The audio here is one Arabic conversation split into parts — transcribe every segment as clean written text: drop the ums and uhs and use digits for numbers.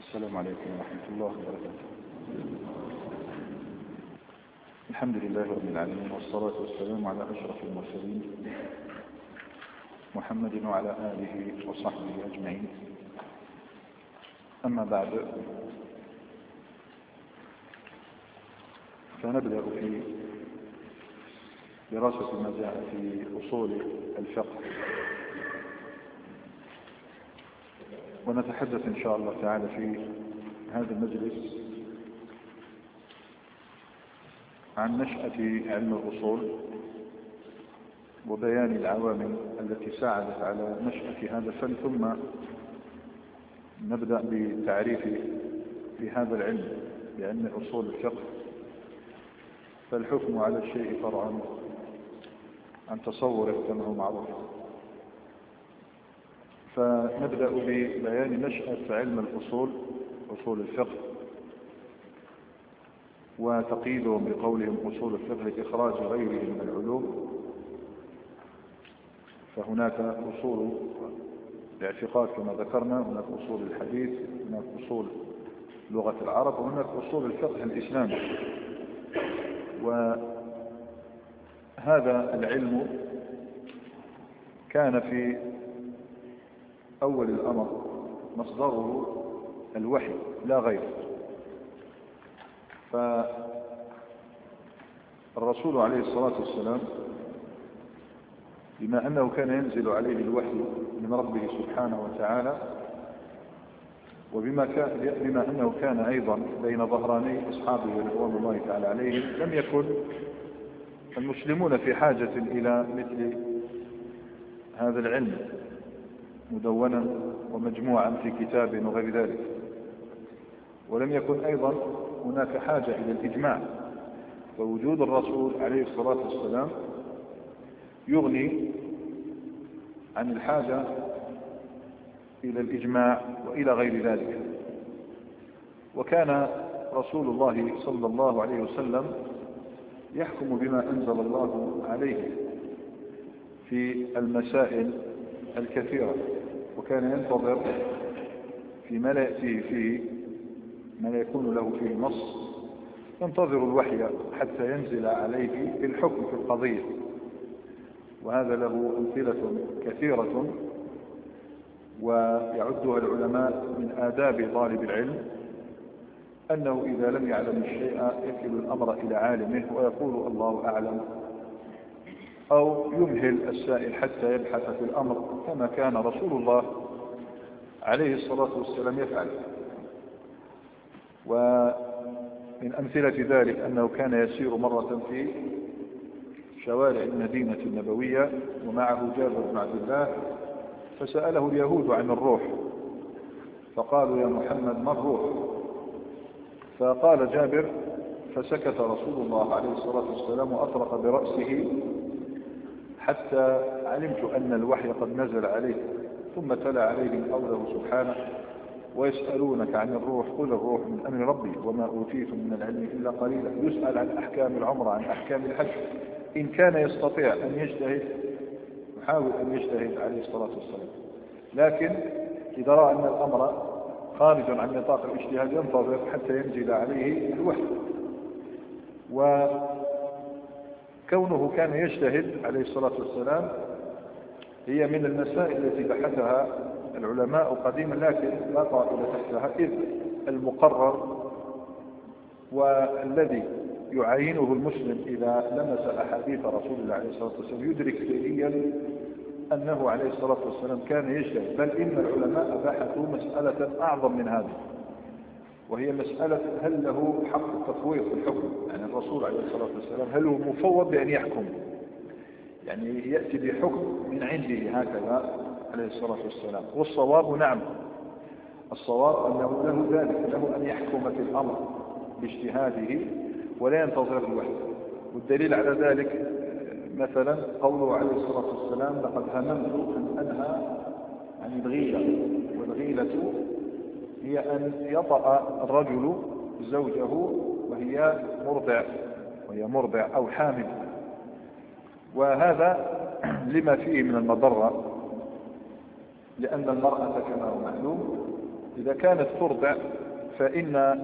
السلام عليكم ورحمة الله وبركاته. الحمد لله رب العالمين، والصلاة والسلام على أشرف المرسلين محمد وعلى آله وصحبه أجمعين. أما بعد، فنبدأ في دراسة ما جاء في أصول الفقه، ونتحدث إن شاء الله تعالى في هذا المجلس عن نشأة علم الأصول وبيان العوامل التي ساعدت على نشأة هذا الفن، ثم نبدأ بتعريف في هذا العلم بعلم أصول الفقه. فالحكم على الشيء فرع عن تصوره كما هو معروف. فنبدأ ببيان نشأة علم الأصول، أصول الفقه، وتقييدهم بقولهم أصول الفقه لإخراج غيره من العلوم. فهناك أصول الاعتقاد كما ذكرنا، هناك أصول الحديث، هناك أصول لغة العرب، وهناك أصول الفقه الإسلامي. وهذا العلم كان في أول الأمر مصدره الوحي لا غير. فالرسول عليه الصلاة والسلام بما أنه كان ينزل عليه الوحي من ربه سبحانه وتعالى، بما أنه كان أيضا بين ظهراني أصحابه رضوان الله تعالى عليهم، لم يكن المسلمون في حاجة إلى مثل هذا العلم مدونا ومجموعا في كتاب وغير ذلك. ولم يكن أيضا هناك حاجة إلى الإجماع، ووجود الرسول عليه الصلاة والسلام يغني عن الحاجة إلى الإجماع وإلى غير ذلك. وكان رسول الله صلى الله عليه وسلم يحكم بما أنزل الله عليه في المسائل الكثيرة، وكان ينتظر فيما لا يأتيه فيه، ما لا يكون له فيه نص، ينتظر الوحي حتى ينزل عليه بالحكم في القضية. وهذا له أمثلة كثيرة، ويعدها العلماء من آداب طالب العلم أنه إذا لم يعلم الشيء يكل الأمر إلى عالمه ويقول الله أعلم، أو يمهل السائل حتى يبحث في الأمر كما كان رسول الله عليه الصلاة والسلام يفعل. ومن أمثلة ذلك أنه كان يسير مرة في شوارع المدينة النبوية ومعه جابر بن عبد الله، فسأله اليهود عن الروح، فقالوا يا محمد ما الروح؟ فقال جابر: فسكت رسول الله عليه الصلاة والسلام وأطرق برأسه حتى علمت أن الوحي قد نزل عليه، ثم تلا عليهم قوله سبحانه: ويسألونك عن الروح قل الروح من أمر ربي وما أوتيتم من العلم إلا قليلا. يسأل عن أحكام العمرة، عن أحكام الحج. إن كان يستطيع أن يجتهد يحاول أن يجتهد عليه الصلاة والسلام، لكن إذا رأى أن الأمر خارج عن نطاق الاجتهاد ينتظر حتى ينزل عليه الوحي. وكونه كان يجتهد عليه الصلاة والسلام هي من المسائل التي بحثها العلماء قديما، لكن لا طائل تحتها، إذ المقرر والذي يعينه المسلم إذا لمس أحاديث رسول الله عليه الصلاة والسلام يدرك فعليا أنه عليه الصلاة والسلام كان يجتهد. بل إن العلماء بحثوا مسألة أعظم من هذا، وهي مسألة هل له حق التفويض في الحكم. يعني الرسول عليه الصلاة والسلام هل هو مفوض بأن يحكم، يعني يأتي بحكم من عنده هكذا عليه الصلاة والسلام؟ والصواب نعم، الصواب أنه له ذلك، له أن يحكم في الأمر باجتهاده ولا ينتظر الوحي. والدليل على ذلك مثلا قوله عليه الصلاة والسلام: لقد هممت أن أنهى عن الغيلة. والغيلة هي أن يطأ الرجل زوجه وهي مرضع أو حامل. وهذا لما فيه من المضرة، لأن المرأة كما هو معلوم إذا كانت ترضع فإن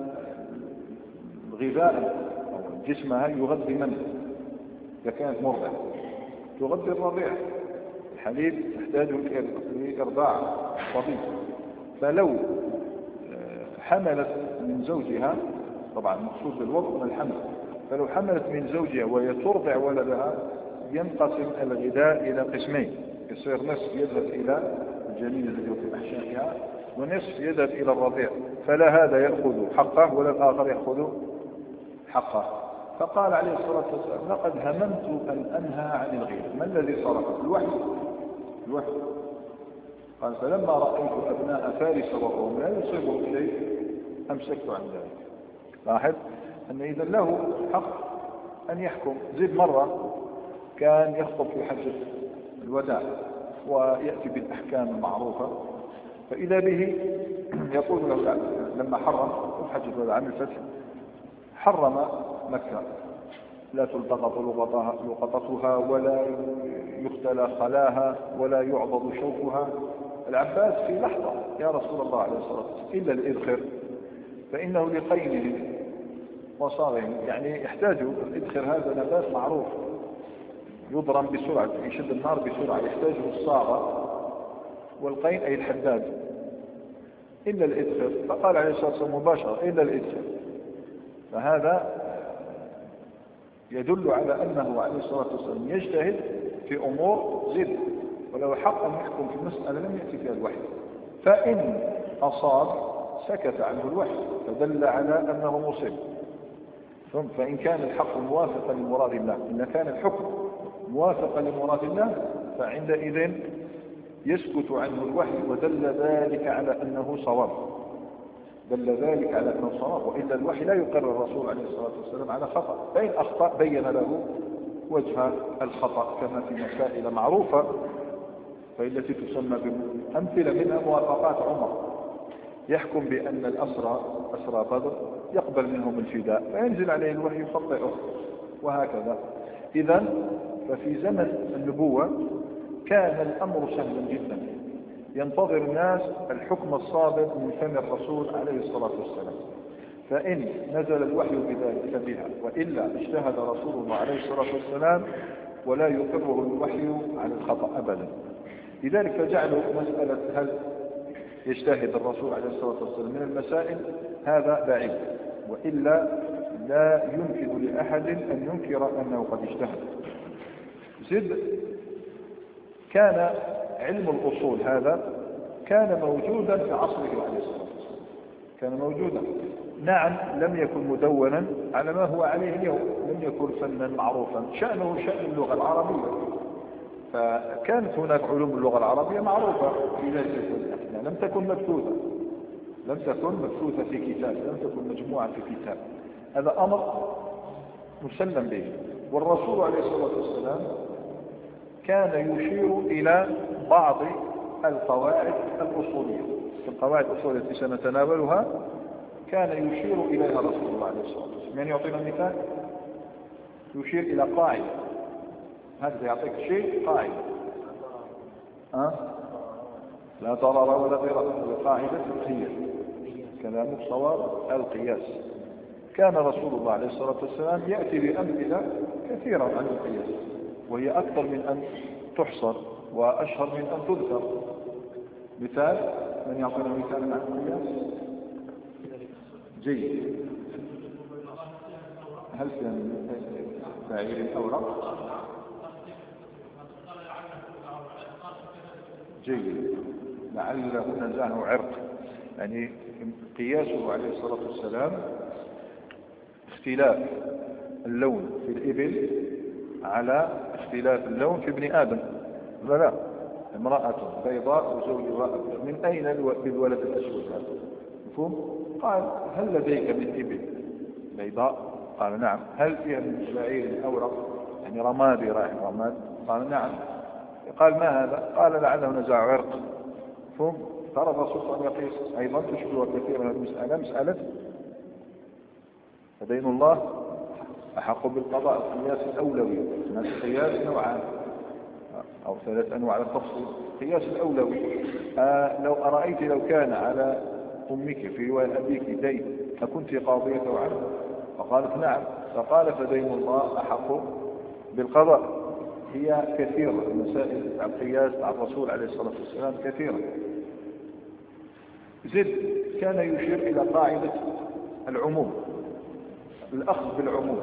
غذاء جسمها يغذي من؟ إذا كانت مرضع تغذي الرضيع، الحليب يحتاج لإرضاع الطبيب. فلو حملت من زوجها، طبعا مقصود بالوضع من الحمل، فلو حملت من زوجها وهي ترضع ولدها ينقسم الغذاء إلى قسمين، يصير نصف يذهب إلى الجنين الذي في أحشائها ونصف يذهب إلى الرضيع، فلا هذا يأخذ حقه ولا الآخر يأخذ حقه. فقال عليه الصلاة والسلام لقد هممت أن أنهى عن الغير. ما الذي صرف؟ الوحي. قال فلما رأيت أبناء فارس وروم لا يصيبهم شيء أمسكت عن ذلك. لاحظ أن إذا له حق أن يحكم. زيد مرة كان يخطب في حجة الوداع ويأتي بالأحكام المعروفة، فإذا به يقول له لما حرم في حجة الوداع عام الفتح حرم مكة، لا تلتقط لقطتها ولا يختلى خلاها ولا يعضد شوكها. العباس في لحظة يا رسول الله عليه الصلاة والسلام إلا الإذخر فإنه لقينه وصاره، يعني يحتاج الإذخر، هذا نبات معروف يضرم بسرعة، يشد النار بسرعة، يحتاجه الصاغة، والقين أي الحداد، إلا الإذخر. فقال عليه الصلاة والسلام مباشرة إلا الإذخر. فهذا يدل على أنه عليه الصلاة والسلام يجتهد في أمور زد، ولو حق أن يحكم في مسألة لم يأتي فيها الوحي، فإن أصاب سكت عنه الوحي فدل على أنه مصيب. فإن كان الحق موافقا لمراد الله، إن كان الحكم موافقا لمراد الله فعندئذ يسكت عنه الوحي، ودل ذلك على أنه صواب، وإلا الوحي لا يقر الرسول عليه الصلاة والسلام على خطأ، فإن أخطأ بين له وجه الخطأ كما في مسائل معروفة فالتي تسمى بأمثلة منها موافقات عمر، يحكم بأن أسرى بدر يقبل منهم الفداء فينزل عليه الوحي يخطئه وهكذا. إذن ففي زمن النبوة كان الأمر سهلا جدا، ينتظر الناس الحكم الصادر من فم الرسول عليه الصلاة والسلام، فإن نزل الوحي بذلك بها، وإلا اجتهد رسول الله عليه الصلاة والسلام ولا يقره الوحي على الخطأ أبدا. لذلك فجعلوا مسألة هل يجتهد الرسول عليه الصلاة والسلام من المسائل هذا بعيد، وإلا لا يمكن لأحد أن ينكر أنه قد اجتهد. زد كان علم الأصول هذا كان موجودا في عصره عليه الصلاة والسلام، كان موجودا، نعم لم يكن مدونا على ما هو عليه اليوم، لم يكن فنا معروفا، شأنه شأن اللغة العربية، فكانت هناك علوم اللغة العربية معروفة في ذلك الأثناء، لم تكن مبثوثة في كتاب، لم تكن مجموعة في كتاب، هذا أمر مسلم به. والرسول عليه الصلاة والسلام كان يشير إلى بعض القواعد الأصولية، في القواعد الأصولية التي سنتناولها كان يشير إليها رسول الله عليه الصلاة والسلام. يعني يعطينا مثال، يشير إلى قاعدة، هذا يعطيك شيء قاعدة، لا ضرر ولا ضرر، قاعدة فقهية، كلامك صواب القياس. كان رسول الله عليه الصلاة والسلام يأتي بأمثلة كثيرة عن القياس، وهي أكثر من أن تحصر وأشهر من أن تذكر. مثال، من يعطينا مثال عن القياس؟ جيد. هل كان بعير الأورق؟ جيد. لعله نزعه عرق، يعني قياسه عليه الصلاة والسلام اختلاف اللون في الإبل على اختلاف اللون في ابن آدم. لا، امرأة بيضاء وزوجها أبيض، من أين بالولد الأسود هذا؟ مفهوم؟ قال هل لديك من إبل بيضاء؟ قال نعم. هل فيها من بعير أورق يعني رمادي رائح رماد؟ قال نعم. قال ما هذا؟ قال لعله نزع عرق. مفهوم؟ ترى الرسول صلى الله عليه وسلم يقيس أيضا تشبه كثيرا المسألة مسألة فدين الله أحق بالقضاء، القياس الأولوي. القياس نوعان أو 3 أنواع على التفصيل. القياس الأولوي لو أرأيت لو كان على أمك في رواية أبيك دين أكنت قاضية عنه؟ فقالت نعم. فقال فدين الله أحق بالقضاء. هي كثيرة المسائل القياس على الرسول عليه الصلاة والسلام كثيرة. زد كان يشير إلى قاعدة العموم، الأخذ بالعموم.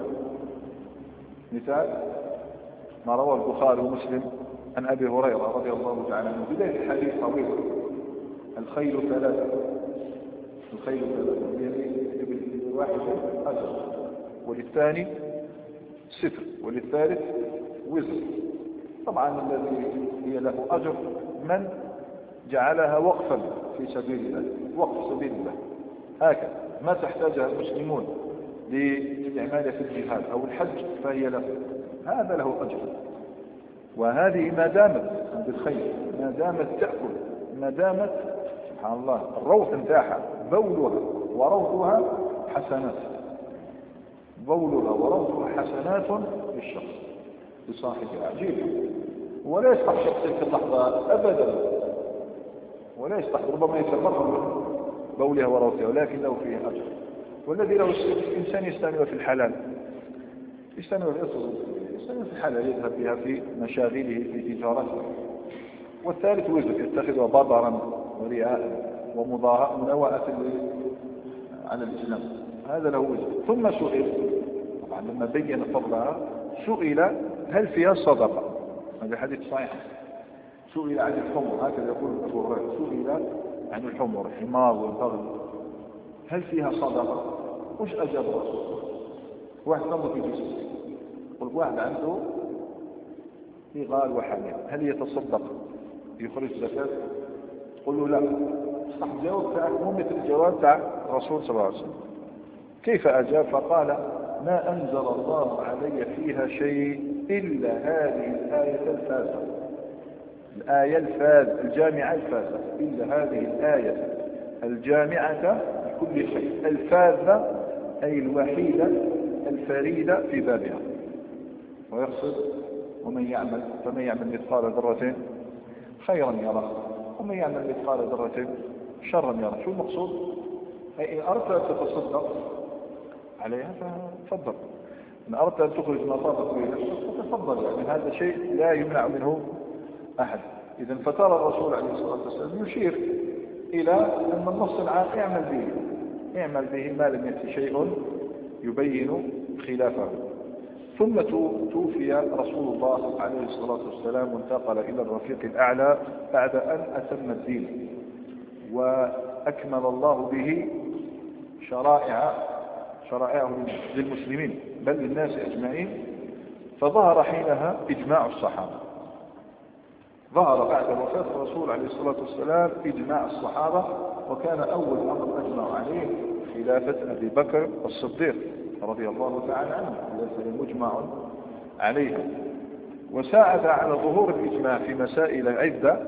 مثال ما روى البخاري ومسلم عن أبي هريرة رضي الله تعالى عنه بداية الحديث طويل: الخيل ثلاثة، الخيل ثلاثة، للواحد أجر، وللثاني ستر، وللثالث وزر. طبعا الذي هي له أجر من جعلها وقفا في سبيل الله، وقف سبيل الله، هكذا ما تحتاجها المسلمون لاستعمالها في الجهاد أو الحج فهي له، هذا له أجر. وهذه ما دامت بالخير، ما دامت تأكل، ما دامت سبحان الله الروث نتاعها بولها وروثها حسنات، بولها وروثها حسنات للشخص لصاحبها، عجيب. ولا يصلح شخص في اللحظة أبدا، ولا يصلح، ربما يتفرغ بولها وروثها ولكن له فيه أجر. والذي له الإنسان يستعمل في الحلال، يستعمل في الحلال، يذهب بها في مشاغله في تجارته. والثالث وزر يتخذها بطرا ورئاء ومناوئة على الإسلام، هذا له وزر. ثم سئل، طبعا لما بين فضلها سئل هل فيها صدقة؟ هذا حديث صحيح. سئل عن الحمر، هكذا يقول أبو هريرة، سئل عن الحمر الحمار والبغل هل فيها صدقة؟ وش أجاب الرسول؟ واحد نظر في جسمه، قل واحد عنده غال وحمير هل يتصدق يخرج زكاة؟ قل له لا. صح الجواب تاعك مو مثل الجواب تاع الرسول صلى الله عليه وسلم. كيف أجاب؟ فقال ما أنزل الله علي فيها شيء إلا هذه الآية الفاذة، الآية الفاذة الجامعة الفاذة، إلا هذه الآية الجامعة لكل شيء، الفاذة أي الوحيدة الفريدة في بابها. ويقصد ومن يعمل مثقال ذرة خيرا يره ومن يعمل مثقال ذرة شرا يره. شو المقصود؟ أي إن أردت أن تتصدق عليها فتفضل، إن أردت أن تخرج ما طابت به نفسك فتفضل، يعني هذا شيء لا يمنع منه أحد. إذا فترى الرسول عليه الصلاة والسلام يشير إلى أن النص العام اعمل به ما لم يأتي شيء يبين خلافه. ثم توفي رسول الله عليه الصلاة والسلام وانتقل إلى الرفيق الأعلى بعد أن أتم الدين وأكمل الله به شرائعه للمسلمين بل للناس أجمعين. فظهر حينها إجماع الصحابة، ظهر بعد وفاة الرسول عليه الصلاة والسلام إجماع الصحابة، وكان أول أمر أجمع عليه خلافة أبي بكر الصديق رضي الله تعالى عنه التي مجمع عليها. وساعد على ظهور الإجماع في مسائل عدة،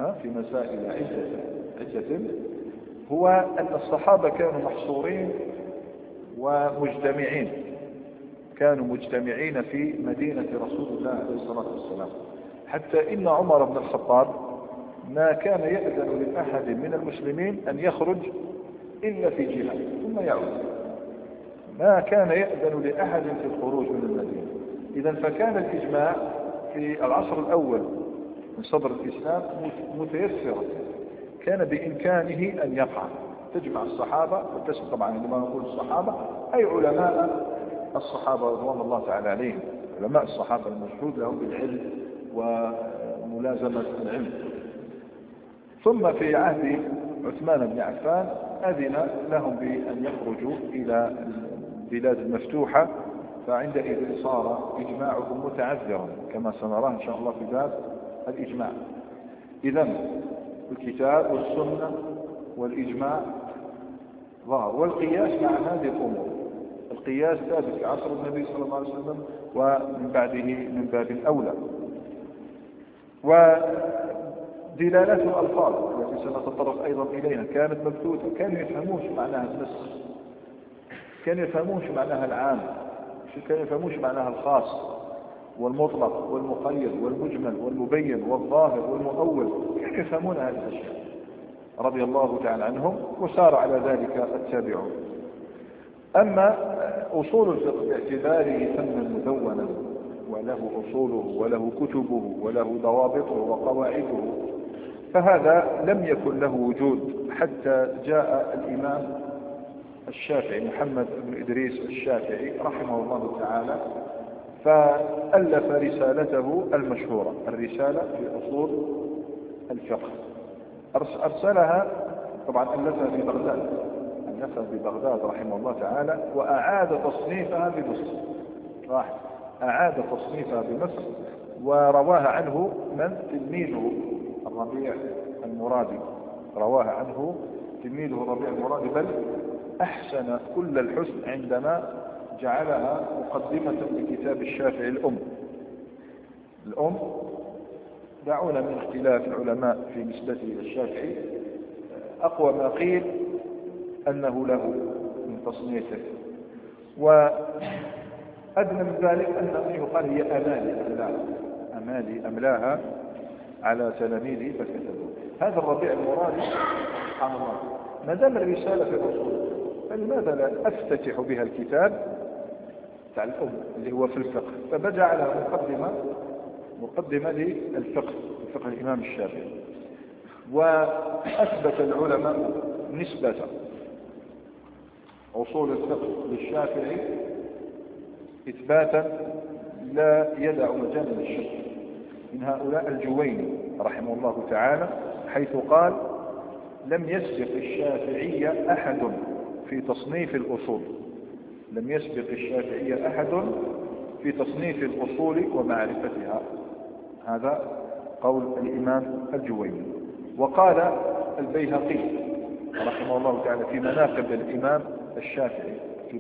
هو أن الصحابة كانوا محصورين ومجتمعين، كانوا مجتمعين في مدينة رسول الله عليه الصلاة والسلام، حتى إن عمر بن الخطاب ما كان يأذن لأحد من المسلمين أن يخرج إلا في جهة ثم يعود، ما كان يأذن لأحد في الخروج من المدينة. إذا فكان الإجماع في العصر الأول من صدر الإسلام متيسرا، كان بإمكانه أن يقع، تجمع الصحابة وتسمع. طبعا عندما نقول الصحابة أي علماء الصحابة رضوان الله تعالى عليهم، علماء الصحابة المشهود لهم بالعلم وملازمة العلم. ثم في عهد عثمان بن عفان أذن لهم بأن يخرجوا إلى البلاد المفتوحة، فعندئذ صار إجماعهم متعذرا كما سنراه إن شاء الله في باب الإجماع. إذن الكتاب والسنة والإجماع ظهر، والقياس مع هذه الأمور. القياس ثابت في عصر النبي صلى الله عليه وسلم ومن بعده من باب أولى. ودلالات الألفاظ التي سنتطرق أيضا إليها كانت مبثوثة، كانوا يفهموش معناها النسخ، كانوا يفهموش معناها العام، كانوا يفهموش معناها الخاص والمطلق والمقيد والمجمل والمبين والظاهر والمؤول، كانوا يفهمون هذه الأشياء. رضي الله تعالى عنهم، وسار على ذلك التابعون. أما أصول الفقه باعتباره فنا مدونا وله أصوله وله كتبه وله ضوابطه وقواعده، فهذا لم يكن له وجود حتى جاء الإمام الشافعي محمد بن إدريس الشافعي رحمه الله تعالى، فألف رسالته المشهورة، الرسالة في أصول الفقه. أرسلها طبعا ألفها في بغداد رحمه الله تعالى، وأعاد تصنيفها بمصر، أعاد تصنيفها بمصر، ورواها عنه من؟ تلميذه الربيع المرادي، رواها عنه تلميذه الربيع المرادي، بل أحسن كل الحسن عندما جعلها مقدمة لكتاب الشافعي الأم. دعونا من اختلاف العلماء في نسبته إلى الشافعي، أقوى ما قيل أنه له من تصنيفه، وأدنى من ذلك أن يقال هي أمالي أملاها على تلاميذه فكتبوا. هذا الربيع المرادي سبحان الله، ما دام الرسالة في الأصول فلماذا لا أفتتح بها الكتاب تاع الأم اللي هو في الفقه؟ فبدأ على مقدمة للفقه، فقه الإمام الشافعي. وأثبت العلماء نسبة أصول الفقه للشافعي إثباتا لا يدع مجال للشك. من هؤلاء الجويني رحمه الله تعالى، حيث قال: لم يسبق الشافعي أحد في تصنيف الأصول، لم يسبق الشافعي أحد في تصنيف الأصول ومعرفتها. هذا قول الإمام الجويني. وقال البيهقي رحمه الله تعالى في مناقب الإمام الشافعي،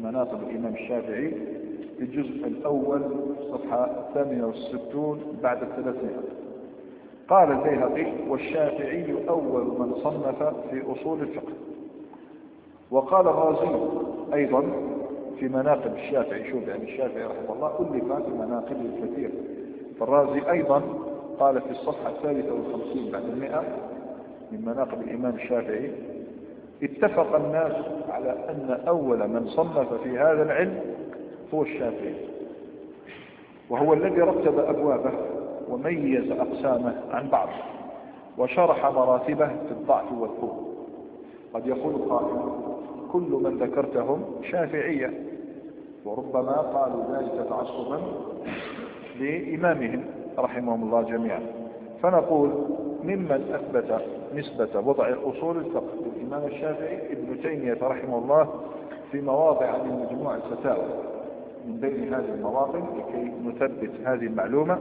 في الجزء الأول صفحة 68 بعد 300، قال البيهقي: والشافعي أول من صنف في أصول الفقه. وقال الرازي أيضا في مناقب الشافعي، شوف يعني الشافعي رحمه الله ألف في مناقبه الكثير، فالرازي أيضا قال في الصفحة 53 بعد 100 من مناقب الإمام الشافعي: اتفق الناس على أن أول من صنف في هذا العلم هو الشافعي، وهو الذي رتب أبوابه وميز أقسامه عن بعض وشرح مراتبه في الضعف والقوة. قد يقول قائل: كل من ذكرتهم شافعية، وربما قالوا ذلك تعصبا لإمامهم رحمهم الله جميعا. فنقول: ممن أثبت نسبة وضع أصول الفقه للإمام الشافعي ابن تيمية رحمه الله في مواضع من مجموع الفتاوى. من بين هذه المواطن لكي نثبت هذه المعلومة: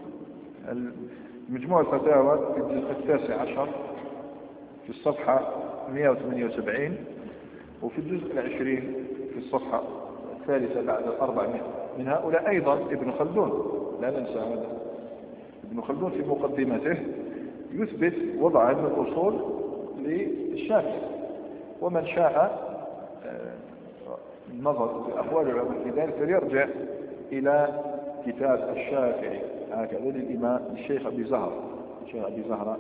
مجموع الفتاوى في الجزء 19 في الصفحة 178، وفي الجزء 20 في الصفحة 3 بعد 400. من هؤلاء أيضا ابن خلدون، لا ننسى هذا. ابن خلدون في مقدمته يثبت وضع علم الأصول للشافعي، ومن شاء النظر في أقوال العلماء في ذلك فليرجع إلى كتاب الشافعي هكذا للإمام الشيخ أبي زهر. الشيخ أبي زهر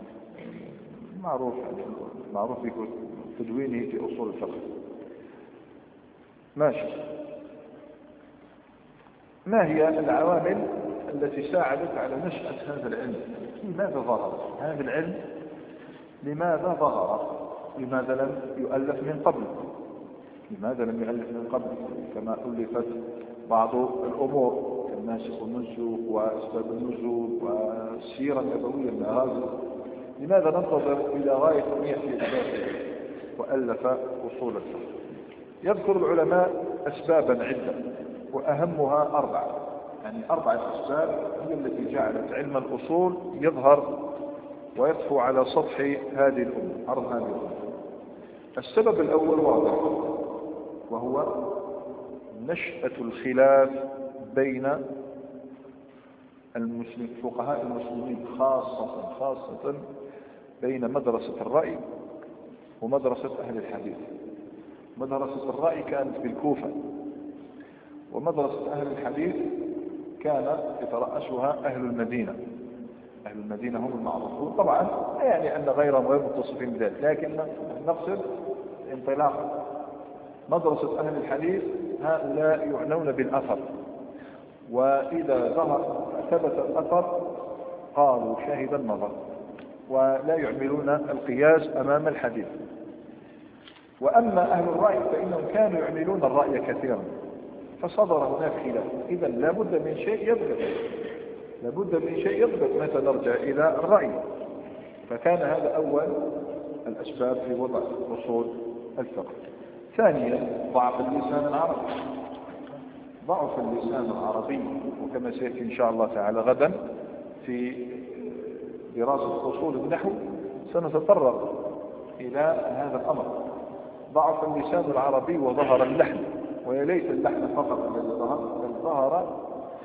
معروف بتدوينه في أصول الفقه. ماشي. ما هي العوامل التي ساعدت على نشأة هذا العلم؟ لماذا ظهر هذا العلم؟ لماذا ظهر؟ لماذا لم يؤلف من قبل؟ كما ألفت بعض الأمور كالناسخ والمنسوخ وأسباب النزول والسيرة النبوية المغازي. لماذا ننتظر إلى غاية أن يأتي الشافعي وألف أصول الفقه؟ يذكر العلماء أسبابا عدة، وأهمها 4 أسباب هي التي جعلت علم الأصول يظهر ويطفو على سطح هذه الأمة، أرض هذه الأمة. السبب الأول واضح، وهو نشأة الخلاف بين فقهاء المسلمين، خاصة بين مدرسة الرأي ومدرسة أهل الحديث. مدرسة الرأي كانت بالكوفة، ومدرسة أهل الحديث كان يترأسها أهل المدينة. أهل المدينة هم المعروفون طبعا، لا يعني أن غيرهم غير متصفين بذلك، لكن نقصد انطلاقا مدرسة أهل الحديث هؤلاء يعنون بالأثر، وإذا ثبت الأثر قالوا شهد النظر، ولا يعملون القياس أمام الحديث. وأما أهل الرأي فإنهم كانوا يعملون الرأي كثيرا، فصدر هناك خلاف. إذا لابد من شيء يضبط متى نرجع إلى الرأي. فكان هذا أول الأسباب في وضع أصول الفقه. ثانيا ضعف اللسان العربي. ضعف اللسان العربي، وكما سيأتي إن شاء الله تعالى غدا في دراسة أصول النحو سنتطرق إلى هذا الأمر. ضعف اللسان العربي وظهر اللحن، ويا ليت اللحن فقط الذي ظهر، بل ظهر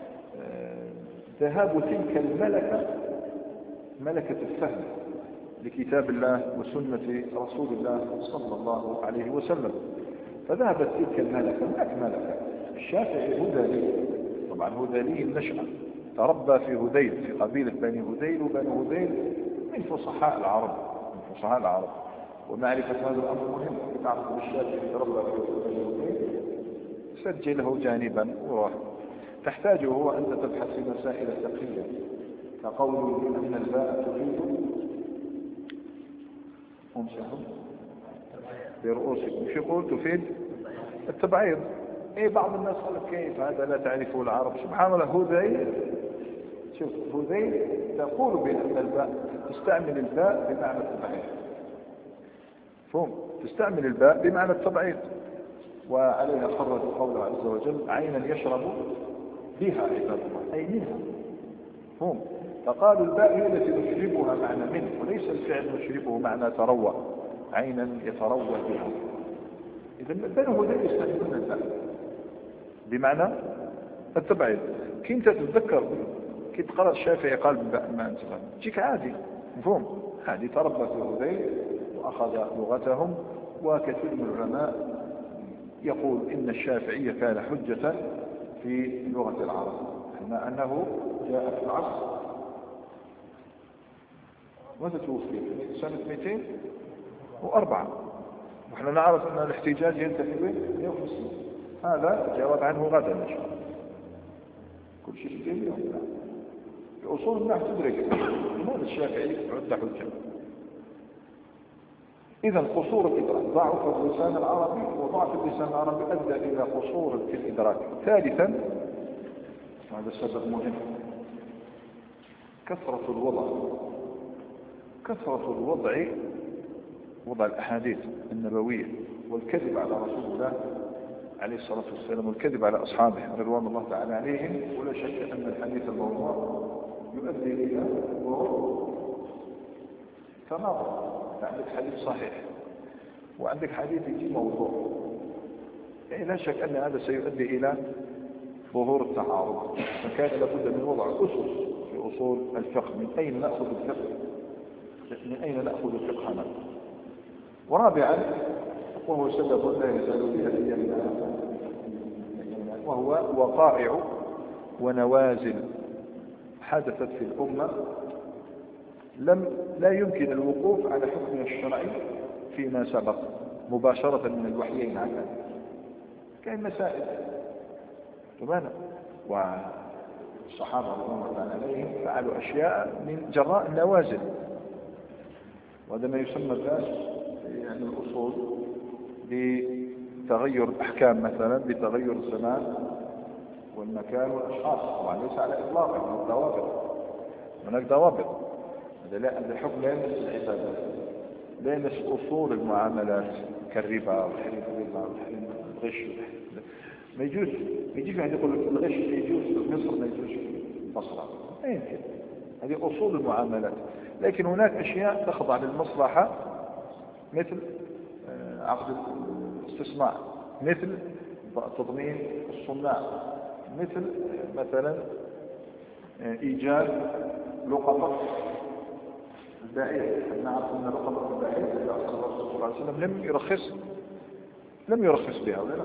ذهاب تلك الملكة، ملكة الفهم لكتاب الله وسنة رسول الله صلى الله عليه وسلم. فذهبت تلك الملكة. هناك ملكة. الشافعي هذلي، طبعا هذلي النشأة، تربى في هذيل، في قبيلة بني هذيل، وبني هذيل من فصحاء العرب، ومعرفة هذا الأمر مهم. تعرف الشافعي تربى في بني هذيل، سجله جانبا وراح. تحتاج هو أنت تبحث في مسائل فقهية كقوله أن الباء تفيد امسحوا برؤوسكم، مش يقول تفيد التبعيض. بعض الناس قال كيف هذا لا تعرفه العرب؟ سبحان الله. هذيل، شوف هذيل تقول بأن الباء تستعمل الباء بمعنى التبعيض، فهم تستعمل الباء بمعنى التبعيض. وعليها خرج قوله عز وجل عينا يشرب بها عباد الله، أي منها. هم فقالوا الباء هي التي نشربها معنى منه، وليس الفعل نشربه معنى تروى، عينا يتروى بها. إذا بنو هذيل يستخدمون الباء بمعنى التبعيض. كنت تتذكر كنت قرأ الشافعي قال ما أنت فهم تجيك عادي، مفهوم عادي. تربى في هذيل وأخذ لغتهم. وكثير من العلماء يقول إن الشافعي كان حجة في لغة العرب، مع أنه جاء في العصر ماذا توفي في سنة 204، ونحن نعرف أن الاحتجاج ينتهي به 150. هذا جواب عنه غدا إن شاء الله. كل شيء في اليوم في أصول النحو تدرك لماذا الشافعي عد حجة. إذا قصور الإدراك، ضعف اللسان العربي، وضعف اللسان العربي أدى إلى قصور في الإدراك. ثالثا، هذا السبب مهم، كثرة الوضع، وضع الأحاديث النبوية والكذب على رسول الله عليه الصلاة والسلام، والكذب على أصحابه رضوان الله تعالى عليهم. ولا شك أن الحديث الموضوع يؤدي إلى تناقض. عندك حديث صحيح وعندك حديث يجي موضوع، يعني لا شك أن هذا سيؤدي إلى ظهور التعارض. فكان لابد من وضع أسس في أصول الفقه. من أين نأخذ الفقه؟ من أين نأخذ فقهنا؟ ورابعا، وهو سبب لا يزال بها أيامنا، وهو وقائع ونوازل حدثت في الأمة لا يمكن الوقوف على حكم الشرعي فيما سبق مباشرة من الوحيين عنها. كان مسائل تماما، والصحابة رضوان الله عليهم فعلوا أشياء من جراء النوازل، وهذا ما يسمى الناس يعني الأصول بتغير الأحكام، مثلا بتغير الزمان والمكان والأشخاص. طبعا ليس على إطلاق هناك ضوابط. هذا الحكم لا يمس العبادات، لا يمس أصول المعاملات كالربا وتحريم الربا وتحريم الغش. ما يجيش واحد يقول الغش يجوز في مصر ما يجوز في البصرة، لا يمكن. هذه أصول المعاملات. لكن هناك أشياء تخضع للمصلحة، مثل عقد الاستثمار، مثل تضمين الصناع، مثلا إيجاد لقطة البعير. نعرف أن لقطة البعير الرسول صلى الله عليه وسلم لم يرخص بها، ولا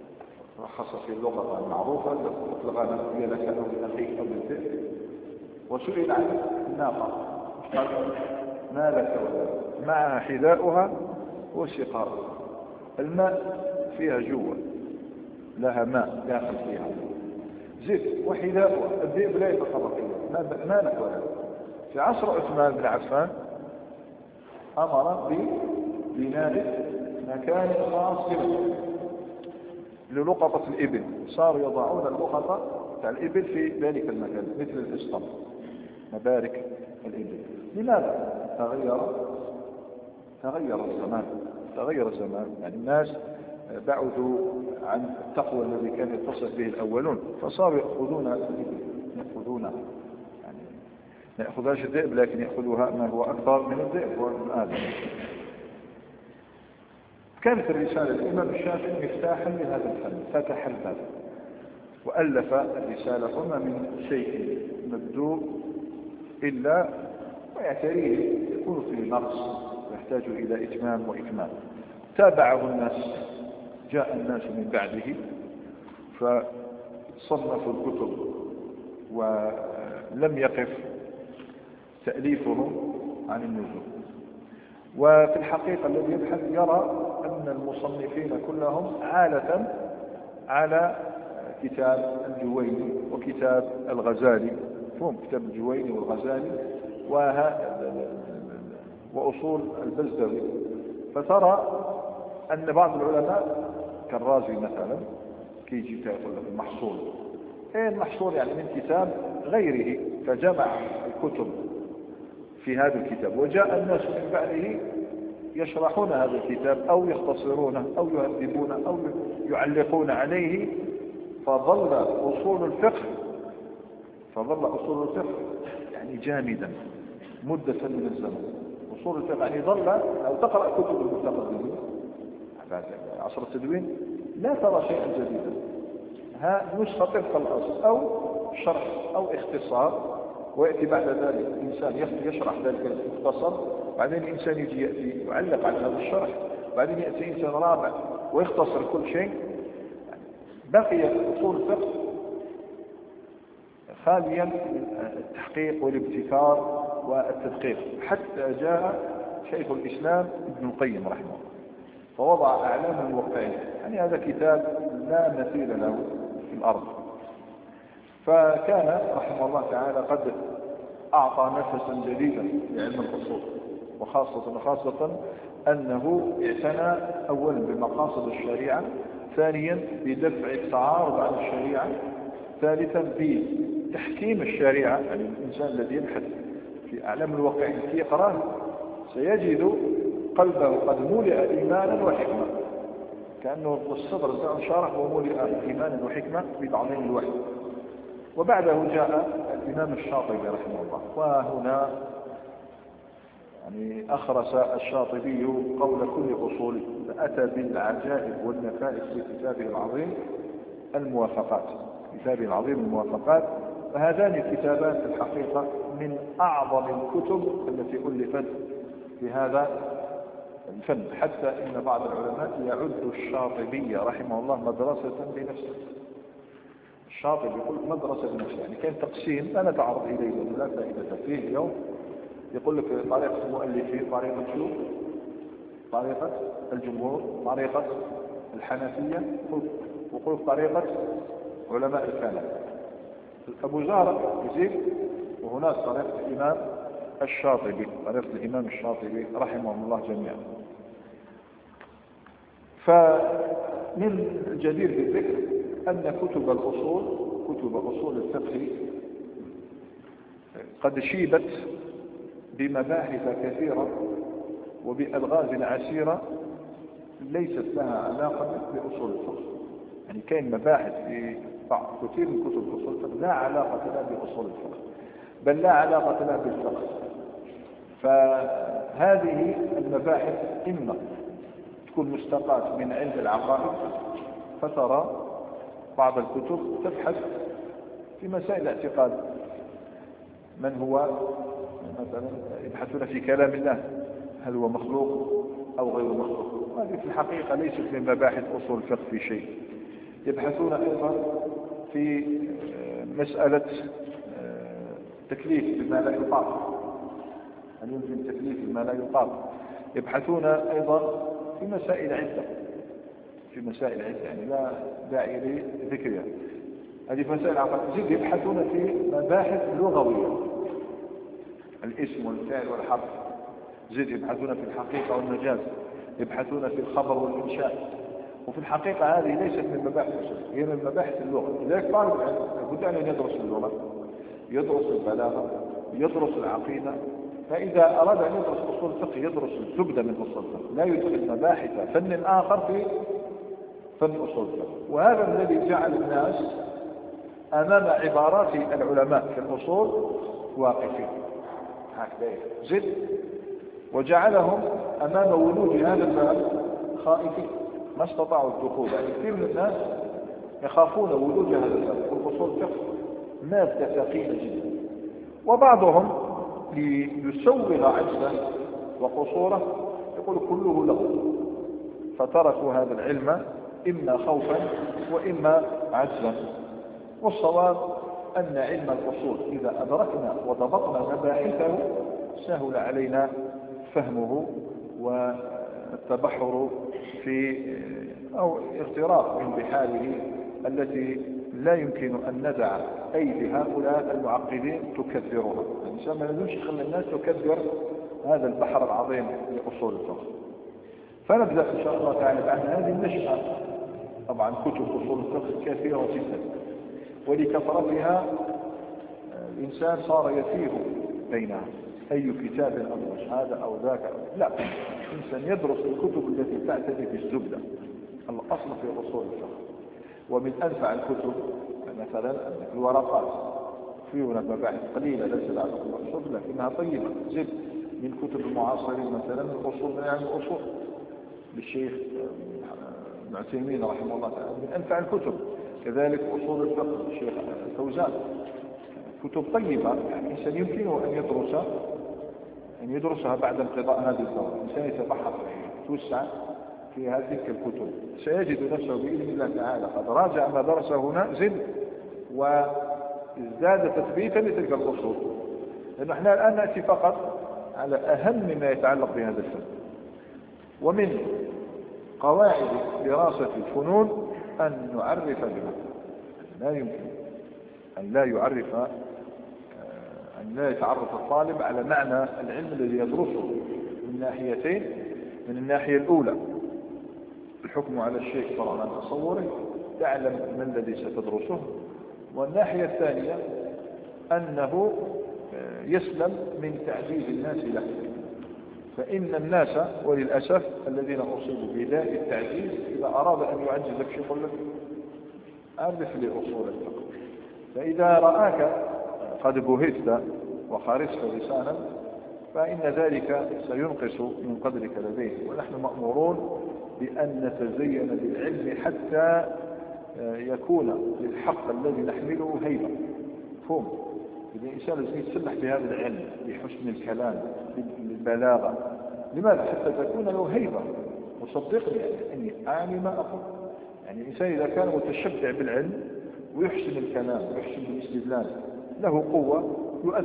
رخص في اللقطة المعروفة، الغنم هي لك أو لأخيك أو للذئب، وسئل عن الناقة قال ما لك ولا معها حذاؤها وسقاؤها. الماء فيها جوة لها ماء داخل فيها زيت وحذاؤها الذئب لا يتطرق إليه ما لك ولا. في عصر عثمان بن عفان أمر ببناء مكان خاص للقطة الإبل. صاروا يضعون اللقطة تاع الإبل في ذلك المكان مثل الإسطم مبارك الإبل. لماذا؟ تغير الزمان يعني الناس بعدوا عن التقوى الذي كان يتصف به الأولون فصاروا يأخذون الإبل يعني ما يأخذهاش الذئب لكن يأخذها ما هو أكثر من الذئب ومن آدم. كانت الرسالة الإمام الشافعي مفتاحا لهذا الفن فتح الباب وألف الرسالة وما من شيء مبدوء إلا ويعتريه يكون فيه نقص ويحتاج إلى إتمام وإكمال. تابعه الناس جاء الناس من بعده فصنفوا الكتب ولم يقف تأليفهم عن النزول. وفي الحقيقة الذي يبحث يرى أن المصنفين كلهم عالة على كتاب الجويني وكتاب الغزالي فهم كتاب الجويني والغزالي وأصول البزدوي. فترى أن بعض العلماء كالرازي مثلا كي يجي يقول لك المحصول المحصول يعني من كتاب غيره فجمع الكتب في هذا الكتاب وجاء الناس من بعده يشرحون هذا الكتاب أو يختصرونه أو يهذبونه أو يعلقون عليه فظل أصول الفقه يعني جامدا مدة من الزمن. أصول الفقه يعني ظل لو تقرأ كتب المتقدمين بعد عصر التدوين لا ترى شيئا جديدا. ها نسخة طبق الأصل أو شرح أو اختصار ويأتي بعد ذلك الإنسان يشرح ذلك المختصر بعدين الإنسان يأتي يعلق على هذا الشرح بعدين يأتي إنسان رابع ويختصر كل شيء. بقي أصول الفقه خاليا من التحقيق والابتكار والتدقيق حتى جاء شيخ الإسلام ابن القيم رحمه الله فوضع أعلام الواقعين. يعني هذا كتاب لا مثيل له في الأرض. فكان رحمه الله تعالى قد أعطى نفسا جديدا لعلم الأصول وخاصة أنه اعتنى أولا بمقاصد الشريعة ثانيا بدفع التعارض عن الشريعة ثالثا بتحكيم الشريعة. يعني الإنسان الذي يبحث في أعلام الواقعين في يقرأه سيجد قلبه قد ملئ إيمانا وحكمة كأنه الصدر انشرح وملئ إيمانا وحكمة بتعظيم الوحي. وبعده جاء الإمام الشاطبي رحمه الله وهنا يعني أخرس الشاطبي قول كل أصول فأتى بالعجائب والنفائس في كتابه العظيم الموافقات. فهذان الكتابان في الحقيقة من أعظم الكتب التي ألفت في هذا الفن حتى إن بعض العلماء يعد الشاطبي رحمه الله مدرسة بنفسه. الشاطبي يقول مدرسة بنفسه يعني كان تقسيم لا نتعرض إليه ولا فائدة فيه اليوم. يقول لك طريقة المؤلفين طريقة شو؟ طريقة الجمهور طريقة الحنفية وقل طريقة علماء الكلام. أبو زهرة يزيد وهناك طريقة الإمام الشاطبي رحمه الله جميعا. فمن الجدير بالذكر أن كتب أصول الفقه قد شيبت بمباحث كثيرة وبألغاز عسيرة ليست لها علاقة بأصول الفقه. يعني كاين مباحث في كثير من كتب أصول الفقه لا علاقة لها بأصول الفقه بل لا علاقة لها بالفقه. فهذه المباحث إما تكون مستقاة من علم العقائد فترى بعض الكتب تبحث في مسائل الاعتقاد من هو مثلا يبحثون في كلام الله هل هو مخلوق أو غير مخلوق. هذه في الحقيقة ليست من مباحث أصول الفقه في شيء. يبحثون أيضا في مسألة تكليف بما لا يطاق، هل يمكن تكليف بما لا يطاق. يبحثون أيضا في مسائل عدة، يعني لا داعي لذكرها، هذه مسائل عقائدية. يبحثون في مباحث لغوية، الاسم والفعل والحرف. يبحثون في الحقيقة والمجاز، يبحثون في الخبر والإنشاء. وفي الحقيقة هذه ليست من مباحث الأصول، هي من مباحث اللغة. لذلك طالب العلم لابد أن يدرس اللغة، يدرس البلاغة، يدرس العقيدة. فإذا أراد أن يدرس أصول الفقه يدرس الزبدة من أصول الفقه، لا يدخل مباحث فن آخر في فن أصول الفقه. وهذا الذي جعل الناس أمام عبارات العلماء في الأصول واقفين هكذا زد، وجعلهم أمام ولوج هذا الباب خائفين، ما استطاعوا الدخول. يعني كثير من الناس يخافون ولوج هذا الباب والأصول الفقه مادة ثقيلة جدا. وبعضهم ليسوغ عجزه وقصوره يقول كله له، فتركوا هذا العلم إما خوفا وإما عجزا. والصواب أن علم الأصول إذا أدركنا وضبطنا مباحثه سهل علينا فهمه والتبحر في أو اغتراف من بحاله التي لا يمكن أن ندع أيدي هؤلاء المعقدين تكدرها. الإنسان ما لازمش يخلي الناس تكدر هذا البحر العظيم لأصول الفقه. فنبدأ إن شاء الله تعالى بعد هذه النشأة. طبعا كتب أصول الفقه كثيرة جدا، ولكثرتها الإنسان صار يتيه بينها، أي كتاب أدرس هذا أو ذاك. لا، الإنسان يدرس الكتب التي تعتني بالزبدة، الأصل في أصول الفقه. ومن أنفع الكتب مثلا الورقات، في هناك مباحث قليلة ليس علاقة بالأصول لكنها طيبة. زد من كتب المعاصرين مثلا الأصول، يعني الأصول للشيخ ابن عثيمين رحمه الله تعالى من أنفع الكتب. كذلك أصول الفقه الشيخ الفوزان، كتب طيبة. يعني الإنسان يمكنه أن يدرسها بعد انقضاء هذه الدورة. الإنسان يتبحر توسع في هذه الكتب سيجد نفسه بإذن الله تعالى قد راجع ما درس هنا زد وازداد تثبيتا لتلك الأصول. لأن احنا الآن نأتي فقط على أهم ما يتعلق بهذا الفن. ومن قواعد دراسة الفنون أن نعرف بها، لا يمكن أن لا يتعرف الطالب على معنى العلم الذي يدرسه من ناحيتين. من الناحية الأولى الحكم على الشيء طبعا عن تصوره، تعلم ما الذي ستدرسه. والناحية الثانية أنه يسلم من تعجيز الناس له، فإن الناس وللأسف الذين أصيبوا بداء التعجيز إذا أراد أن يعجزك شيء يقول لك أعرف لأصول الفقه. فإذا رآك قد بهت وخرجت لسانا فإن ذلك سينقص من قدرك لديه. ونحن مأمورون بأن نتزين بالعلم حتى يكون للحق الذي نحمله هيبة. فهم إذا الإنسان لازم يتسلح بهذا العلم، بحسن الكلام، بالبلاغة. لماذا؟ حتى تكون له هيبة. وصدقني أني أعني ما أقول. يعني الإنسان إذا كان متشبع بالعلم ويحسن الكلام ويحسن الاستدلال له قوة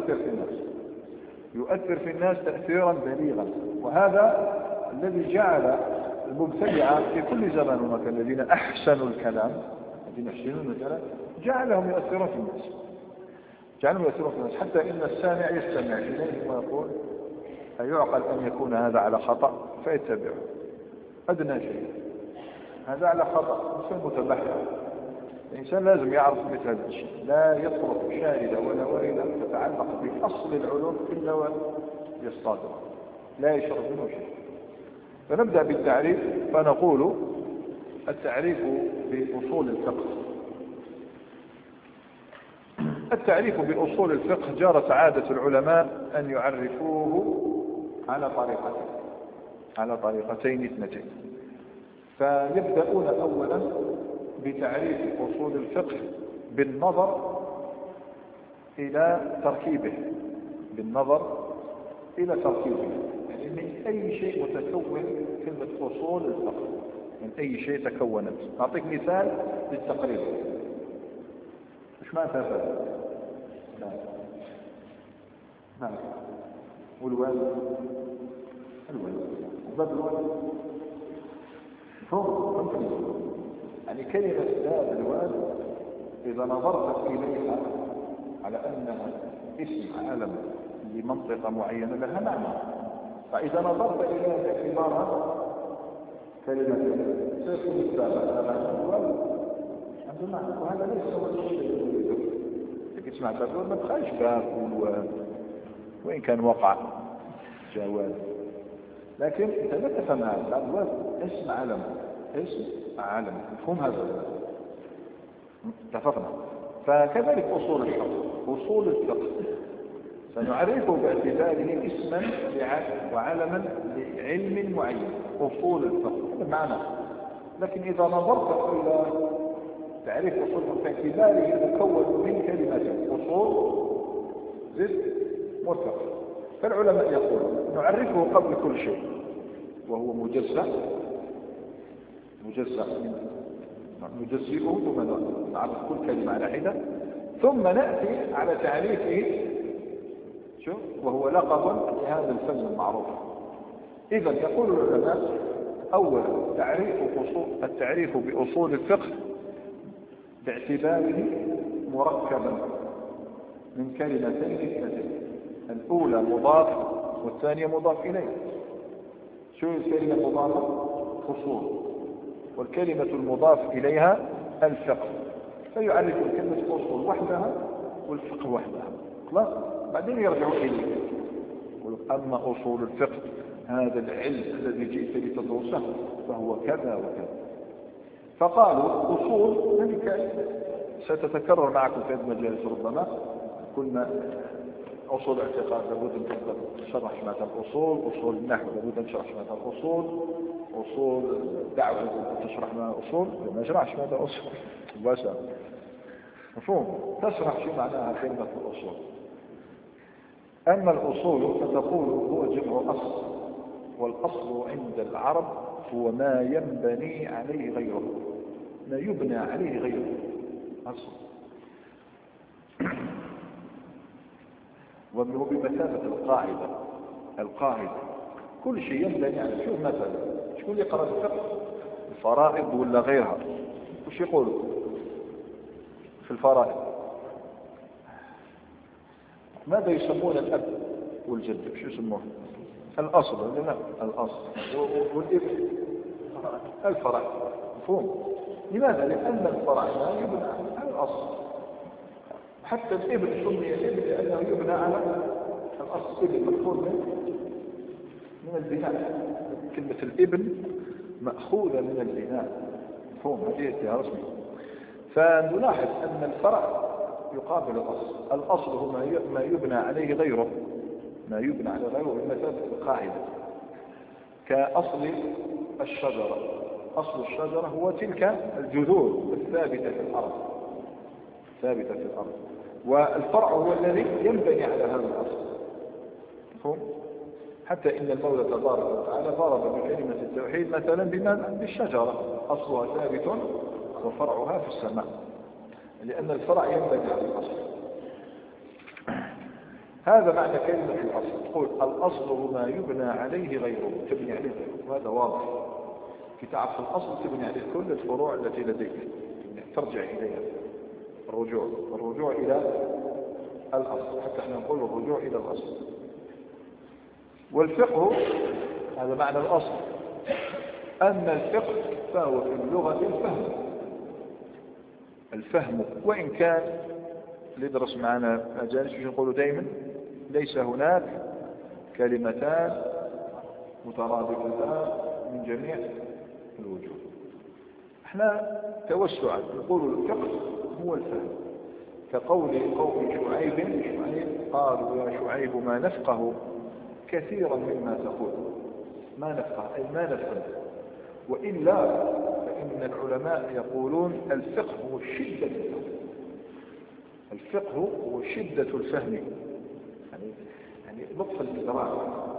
يؤثر في الناس تأثيرا بليغا. وهذا الذي جعل المبتدعة في كل زمان ومكان الذين أحسنوا الكلام، الذين يحسنون الكلام جعلهم يؤثرون في الناس، حتى إن السامع يستمع إليه ويقول أيعقل أن يكون هذا على خطأ فيتبعه أدنى شيء، هذا على خطأ. إنسان متبحر، الإنسان لازم يعرف مثل هذا الشيء، لا يطرق شاردة ولا واردة تتعلق بأصل العلوم إلا ويصطادها، لا يشرب منه شيء. فنبدأ بالتعريف. فنقول التعريف بأصول الفقه. التعريف بأصول الفقه جرت عادة العلماء أن يعرفوه على طريقتين اثنتين. فيبدأون أولا بتعريف أصول الفقه بالنظر إلى تركيبه، يعني من أي شيء متكون كلمة أصول الفقه، من أي شيء تكونت. أعطيك مثال للتقريب. مش معنى هذا؟ نعم. والوالد وباب الوالد فهم يعني كلمة باب الوالد إذا نظرت إليها على أنها اسم علم لمنطقة معينة لها معنى، فإذا نظرت إليها باعتبارها كلمة سيكون السابق هذا الوالد عنده معنى، وهذا ليس هو الشيء اللي تسمع باب ما تخيش باب وإن كان وقع جواز، لكن انت لا تفهم هذا الوالد اسم علم، اسم علم، مفهوم هذا اتفقنا. فكذلك أصول الفقه سنعرفه باعتباره اسما وعلما لعلم معين، أصول الفقه هذا معنى. لكن إذا نظرت إلى تعريف أصول الفقه باعتباره مكون من كلمتين أصول ضد مرتفع، فالعلماء يقولون نعرفه قبل كل شيء وهو مجزأ نجزئه ثم نعرف كل كلمة على حدة، ثم نأتي على تعريفه وهو لقب لهذا الفن المعروف. إذن يقول العلماء أولا التعريف بأصول الفقه باعتباره مركبا من كلمتين اثنتين، الأولى مضاف والثانية مضاف إليه. شو الكلمة مضافة؟ أصول، والكلمة المضاف إليها الفقه، فيعرف الكلمة أصول وحدها والفقه وحدها، خلاص بعدين يرجعوا إليه يقولوا أما أصول الفقه هذا العلم الذي جئت لتدرسه فهو كذا وكذا. فقالوا أصول هذه ستتكرر معكم في هذه المجالس، ربما كنا أصول الاعتقاد لابد أن نشرح ماذا الأصول، أصول النحو لابد أن نشرح ماذا الأصول، أصول الدعوة لابد أن تشرح ماذا الأصول، ما نشرحش ماذا أصول مباشرة، مفهوم؟ تشرح شو معناها كلمة الأصول. أما الأصول فتقول هو جمع أصل، والأصل عند العرب هو ما ينبني عليه غيره، ما يبنى عليه غيره أصل، وهو بمثابة القاعدة كل شيء ينبني على شو. مثلا شكون اللي يقرأ الفقه؟ الفرائض ولا غيرها؟ وش يقولوا في الفرائض؟ ماذا يسمون الأب والجد؟ شو يسموه؟ الأصل ولا لا؟ الأصل. والابن الفرع، مفهوم؟ لماذا؟ لأن الفرع لا يبنى على الأصل، حتى الابن سمي الابن لأنه يبنى على الأصل، ابن مأخوذ من البناء، كلمة الابن مأخوذة من البناء، مفهوم؟ هذه اتجاه رسمي. فنلاحظ أن الفرع يقابل الأصل، الأصل هو ما يبنى عليه غيره، ما يبنى على غيره بمثابة القاعدة، كأصل الشجرة. أصل الشجرة هو تلك الجذور الثابتة في الأرض، ثابتة في الأرض، والفرع هو الذي ينبني على هذا الأصل، مفهوم؟ حتى إن المولى تبارك وتعالى ضرب بكلمة التوحيد مثلا بالشجرة، أصلها ثابت وفرعها في السماء، لأن الفرع ينبني على الأصل. هذا معنى كلمة الأصل، تقول الأصل هو ما يبنى عليه غيره، تبني عليه غيره، وهذا واضح. في تعرف الأصل تبني عليه كل الفروع التي لديك، ترجع إليها، الرجوع إلى الأصل، حتى احنا نقول الرجوع إلى الأصل. والفقه هذا معنى الأصل. أما الفقه فهو في اللغة الفهم، وإن كان ندرس معنا أجانس نقول دائما ليس هناك كلمتان مترادفتان من جميع الوجوه. احنا توسعا نقول الفقه هو الفهم، كقول قوم شعيب قالوا يا شعيب ما نفقه كثيرا مما تقول، ما نفقه أي ما نفهم، وإلا فإن العلماء يقولون الفقه هو شدة الفهم، الفقه هو شدة الفهم، يعني لطف الإدراك،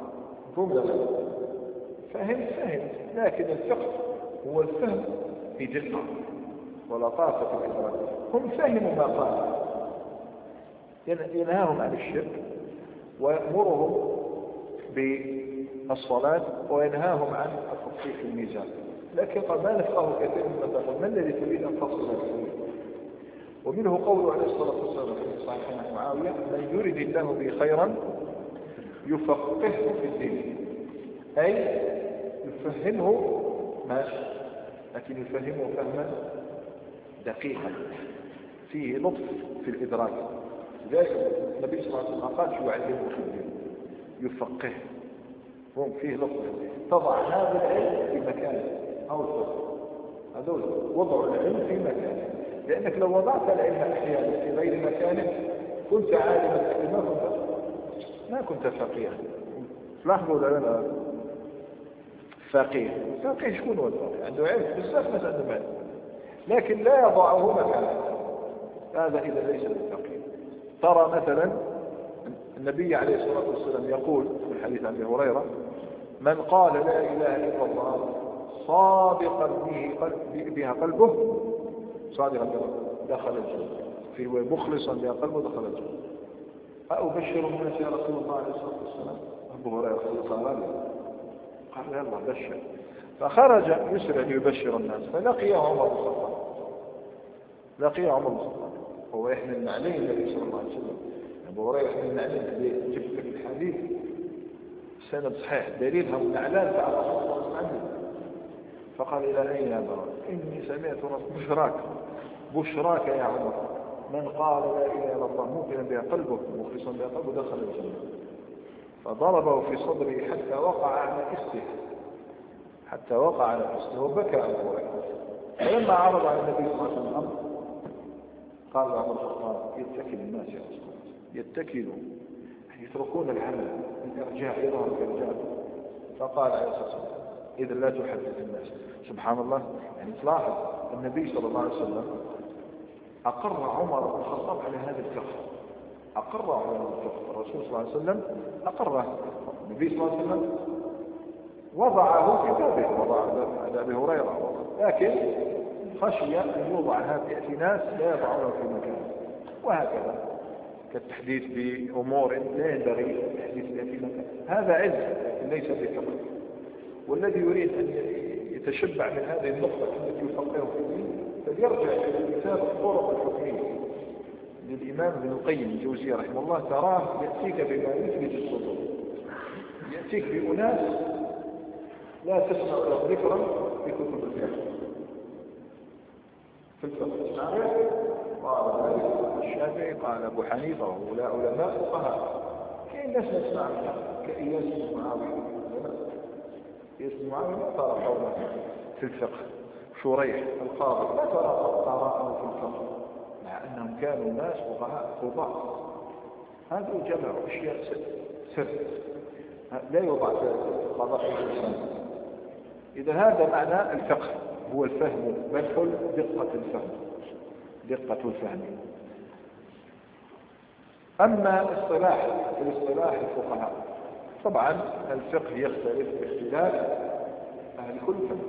فهم، لكن الفقه هو الفهم في دقة ولطافة الإدراك. هم فهموا ما قال، ينهاهم عن الشرك ويأمرهم بالصلاة وينهاهم عن التطفيف في الميزان. لكن قد ما نفقه كثير مما تقول: ما الذي تريد أن تصل إليه؟ ومنه قوله عليه الصلاة والسلام في صحيح عن معاوية: من يرد الله به خيرا يفقهه في الدين، أي يفهمه ماشي، لكن يفهمه فهما دقيقا فيه لطف في الإدراك. لذلك النبي صلى الله عليه وسلم قال: شو يعلمه في الدين؟ يفقه، هم فيه لطف. تضع هذا العلم في مكانه أو الفقه، هذول وضع العلم في مكانه، لأنك لو وضعت العلم أحيانا في غير مكانه كنت عالما لكن ما كنت فقيها. لاحظوا العلماء فقيه شكون هو الفقيه؟ عنده علم بزاف ناس عندهم علم لكن لا يضعه مكانه، هذا إذا ليس بالفقيه. ترى مثلا النبي عليه الصلاة والسلام يقول في الحديث عن أبي هريرة: من قال لا إله إلا الله صادقا بها قلبه صادقا دخل الجنة، في مخلصا بها قلبه دخل الجنة. أبشر الناس يا رسول الله عليه الصلاة والسلام؟ أبو هريرة قال: يلا بشر. فخرج يسرع ليبشر الناس، فلقي عمر بن الخطاب، هو يحمل عليه النبي صلى الله عليه وسلم. أبو هريرة يحمل عليه، جبت لك الحديث سند صحيح دليلها والإعلان تاع الرسول صلى الله عليه وسلم. فقال: إلى أين يا أبا هريرة؟ إني سمعت بشراك يا عمر، من قال لا إله إلا الله موقنا بها قلبه مخلصا بها قلبه دخل الجنة. فضربه في صدره حتى وقع على نفسه وبكى أبو هريرة. فلما عرض على النبي صلى الله عليه وسلم الأمر قال عمر الخطاب: يتكل الناس يا رسول الله، يتكلوا يتركون العمل من إرجاع إرهاب الرجال. فقال عليه الصلاة والسلام: إذا لا تحدث الناس. سبحان الله، يعني تلاحظ النبي صلى الله عليه وسلم أقر عمر بن الخطاب على هذا الفقه، الرسول صلى الله عليه وسلم أقره. النبي صلى الله عليه وسلم وضعه في بابه، وضع على أبي هريرة، لكن خشي أن يوضع هذا في ناس لا يضعونه في مكانه. وهكذا كالتحديث بأمور لا ينبغي التحديث بها في مكان، هذا علم لكن ليس بفقه. والذي يريد أن يتشبع من هذه النقطة التي يفقهه في الدين فليرجع إلى كتاب الطرق الحكمية للإمام ابن القيم الجوزية رحمه الله. تراه يأتيك بما يثبت الصدور، يأتيك بأناس لا تسمع له ذكرا في كتب الفقه. قال مالك الشافعي، قال أبو حنيفة، وهؤلاء علماء فقهاء. كاين ناس نسمع كإياس بن معاوية، ما ترى قوله في الفقه. شريح القاضي لا ترى قراءه في الفقه، مع أنهم كانوا ناس فقهاء قضاة. هذا جمع أشياء سر لا يوضع في قضاء الإنسان. إذا هذا معنى الفقه، هو الفهم، مدخل دقة الفهم. أما الاصطلاح الفقهاء، طبعا الفقه يختلف باختلاف أهل كل فن،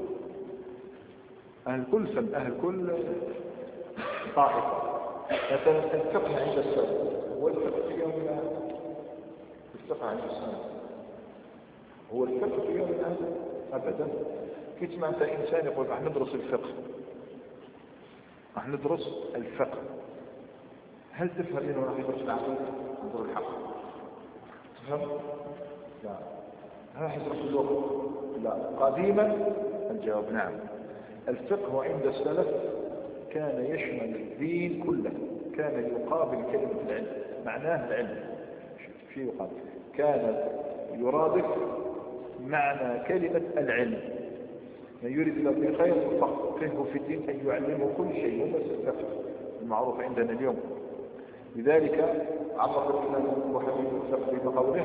أهل كل طائفة. مثلا الفقه عند السلف هو الفقه في يوم الآخر، الفقه عند السلف هو الفقه في يوم الآخر أبدا. كي تسمع أنت إنسان يقول راح ندرس الفقه، راح ندرس الفقه، هل تفهم إنه راح يدرس العقيدة؟ يدرس الحق؟ تفهم؟ لا. راح يدرس اللغة؟ لا. قديما الجواب نعم. الفقه عند السلف كان يشمل الدين كله، كان يقابل كلمة العلم، معناه العلم. شيء يقابل، كان يرادف معنى كلمة العلم. من يريد الله به خير يفقهه في الدين، أن يعلمه كل شيء، وما الفقه المعروف عندنا اليوم. لذلك عرف الإمام أبو حنيفة الفقه بقوله: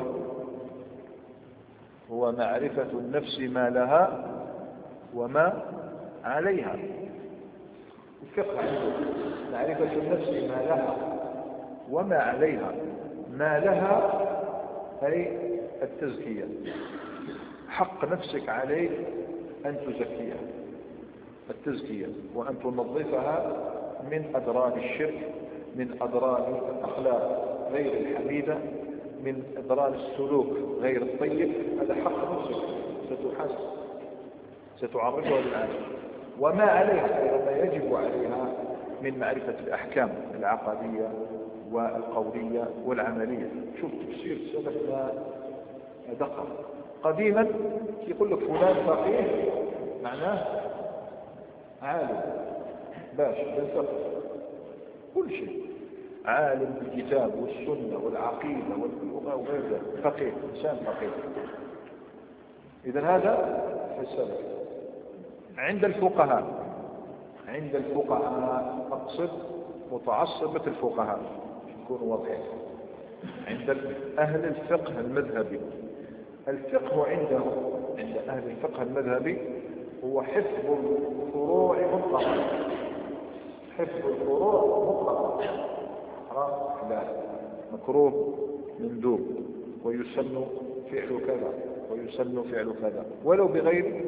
هو معرفة النفس ما لها وما عليها. الفقه معرفة النفس ما لها وما عليها. ما لها أي التزكية، حق نفسك عليك أن تزكيها، التزكية، وأن تنظفها من أدران الشرك، من أدران الأخلاق غير الحميدة، من إضرار السلوك غير الطيب هذا حق نفسك، ستحاسب، ستعرضها للعالم. وما عليها ما يجب عليها من معرفة الأحكام العقدية والقولية والعملية. شوف تفسير سلفنا دقة. قديما يقول لك فلان فقيه معناه عالم باش بالفقه، كل شيء عالم بالكتاب والسنة والعقيدة واللغة وغير ذلك، فقيه، إنسان فقيه. إذن هذا في السلف. عند الفقهاء أقصد متعصبة الفقهاء يكونوا واضحين. عند أهل الفقه المذهبي، الفقه عندهم عند أهل الفقه المذهبي هو حفظ الفروع مطلقا، حفظ الفروع مطلقا، حرام حلال مكروه مندوب، ويسن فعل كذا ويسن فعل كذا ولو بغير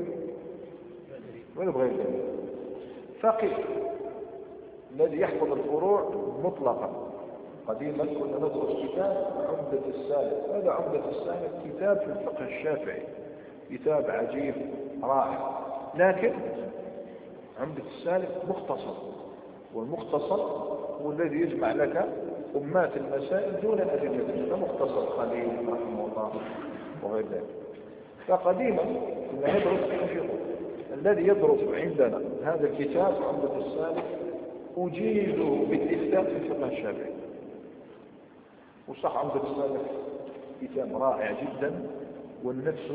ذلك. فقيه الذي يحفظ الفروع مطلقا. قديما كنا ندرس كتاب عمدة السالك، هذا عمدة السالك كتاب في الفقه الشافعي، كتاب عجيب رائع، لكن عمدة السالك مختصر، والمختصر هو الذي يجمع لك أمات المسائل دون أدلة، مختصر خليل رحمه الله وغير ذلك. فقديما كنا ندرس الذي يدرس عندنا هذا الكتاب عمدة السالك أجيز بالإفتاء في الفقه الشافعي. وصح عمدة السالك كتاب رائع جدا، والنفس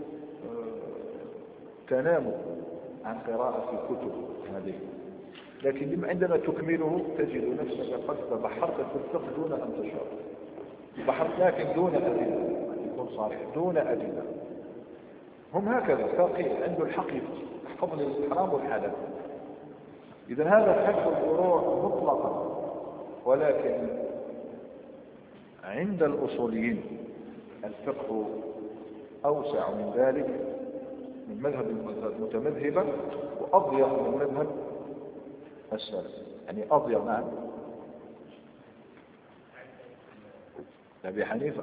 تنام عن قراءة الكتب هذه، لكن عندما تكمله تجد نفسك قد بحرت في الفقه دون أن تشعر، بحرت لكن دون أدلة، يكون صالح دون أدلة. هم هكذا فقيه عنده الحق يحفظ الحرام والحلال. إذا هذا حفظ الفروع مطلقا. ولكن عند الأصوليين الفقه أوسع من ذلك، من مذهب المتمذهبة، وأضيق من مذهب السلف، يعني أضيق. نعم أبي حنيفة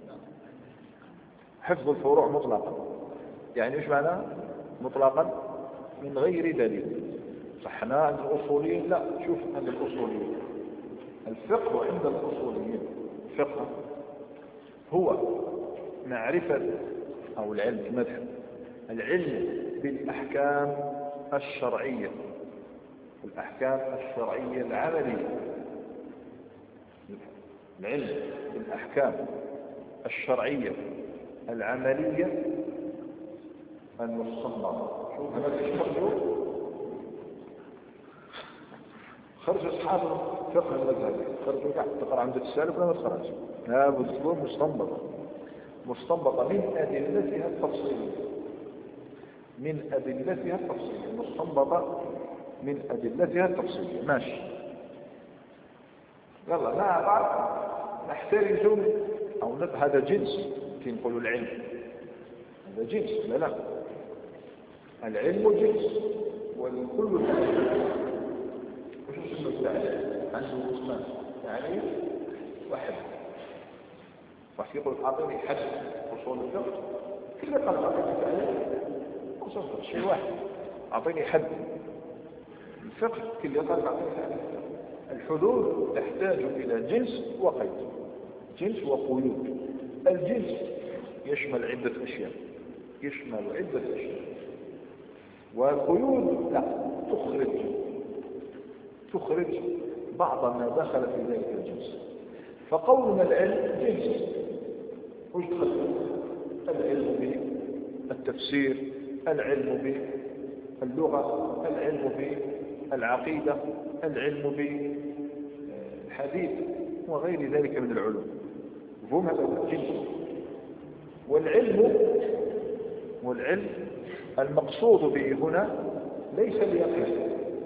حفظ الفروع مطلقا، يعني ايش معناه مطلقا؟ من غير دليل. صحنا عند الأصوليين لا، شوف عند الأصوليين الفقه عند الأصوليين الفقه هو معرفة أو العلم في المذهب، العلم بالأحكام الشرعية، الأحكام الشرعية العملية، العلم بالأحكام الشرعية العملية المستنبطة. شوف هذا ايش خرج أصحاب الفقه المذهبي، خرجوا قاعد تقرأ عند السالف ولا ما تخرج؟ لا بتكون مستنبطة من أدلتها التفصيلية، مستنبطة من أدلتها التفصيلية. ماشي، يلا مع بعض نحترز أو هذا جنس كي نقولوا العلم، هذا جنس. لا العلم جنس، والكل تعريف. وش اسمه التعريف؟ عنده اسمان، تعريف واحد. راح يقول أعطيني حد أصول الفقه، كل قال أعطيني تعريف أصول الفقه شيء واحد. أعطيني حد الفقه، كل قال أعطيني تعريف. الحدود تحتاج إلى جنس وقيد، جنس وقيود. الجنس يشمل عدة أشياء، والقيود لا، تخرج بعض ما دخل في ذلك الجنس. فقولنا العلم جنس، وش دخل؟ العلم بالتفسير، العلم باللغة، العلم بالعقيدة، العلم بالحديث وغير ذلك من العلوم. هم هذا الجنس. والعلم المقصود به هنا ليس اليقين.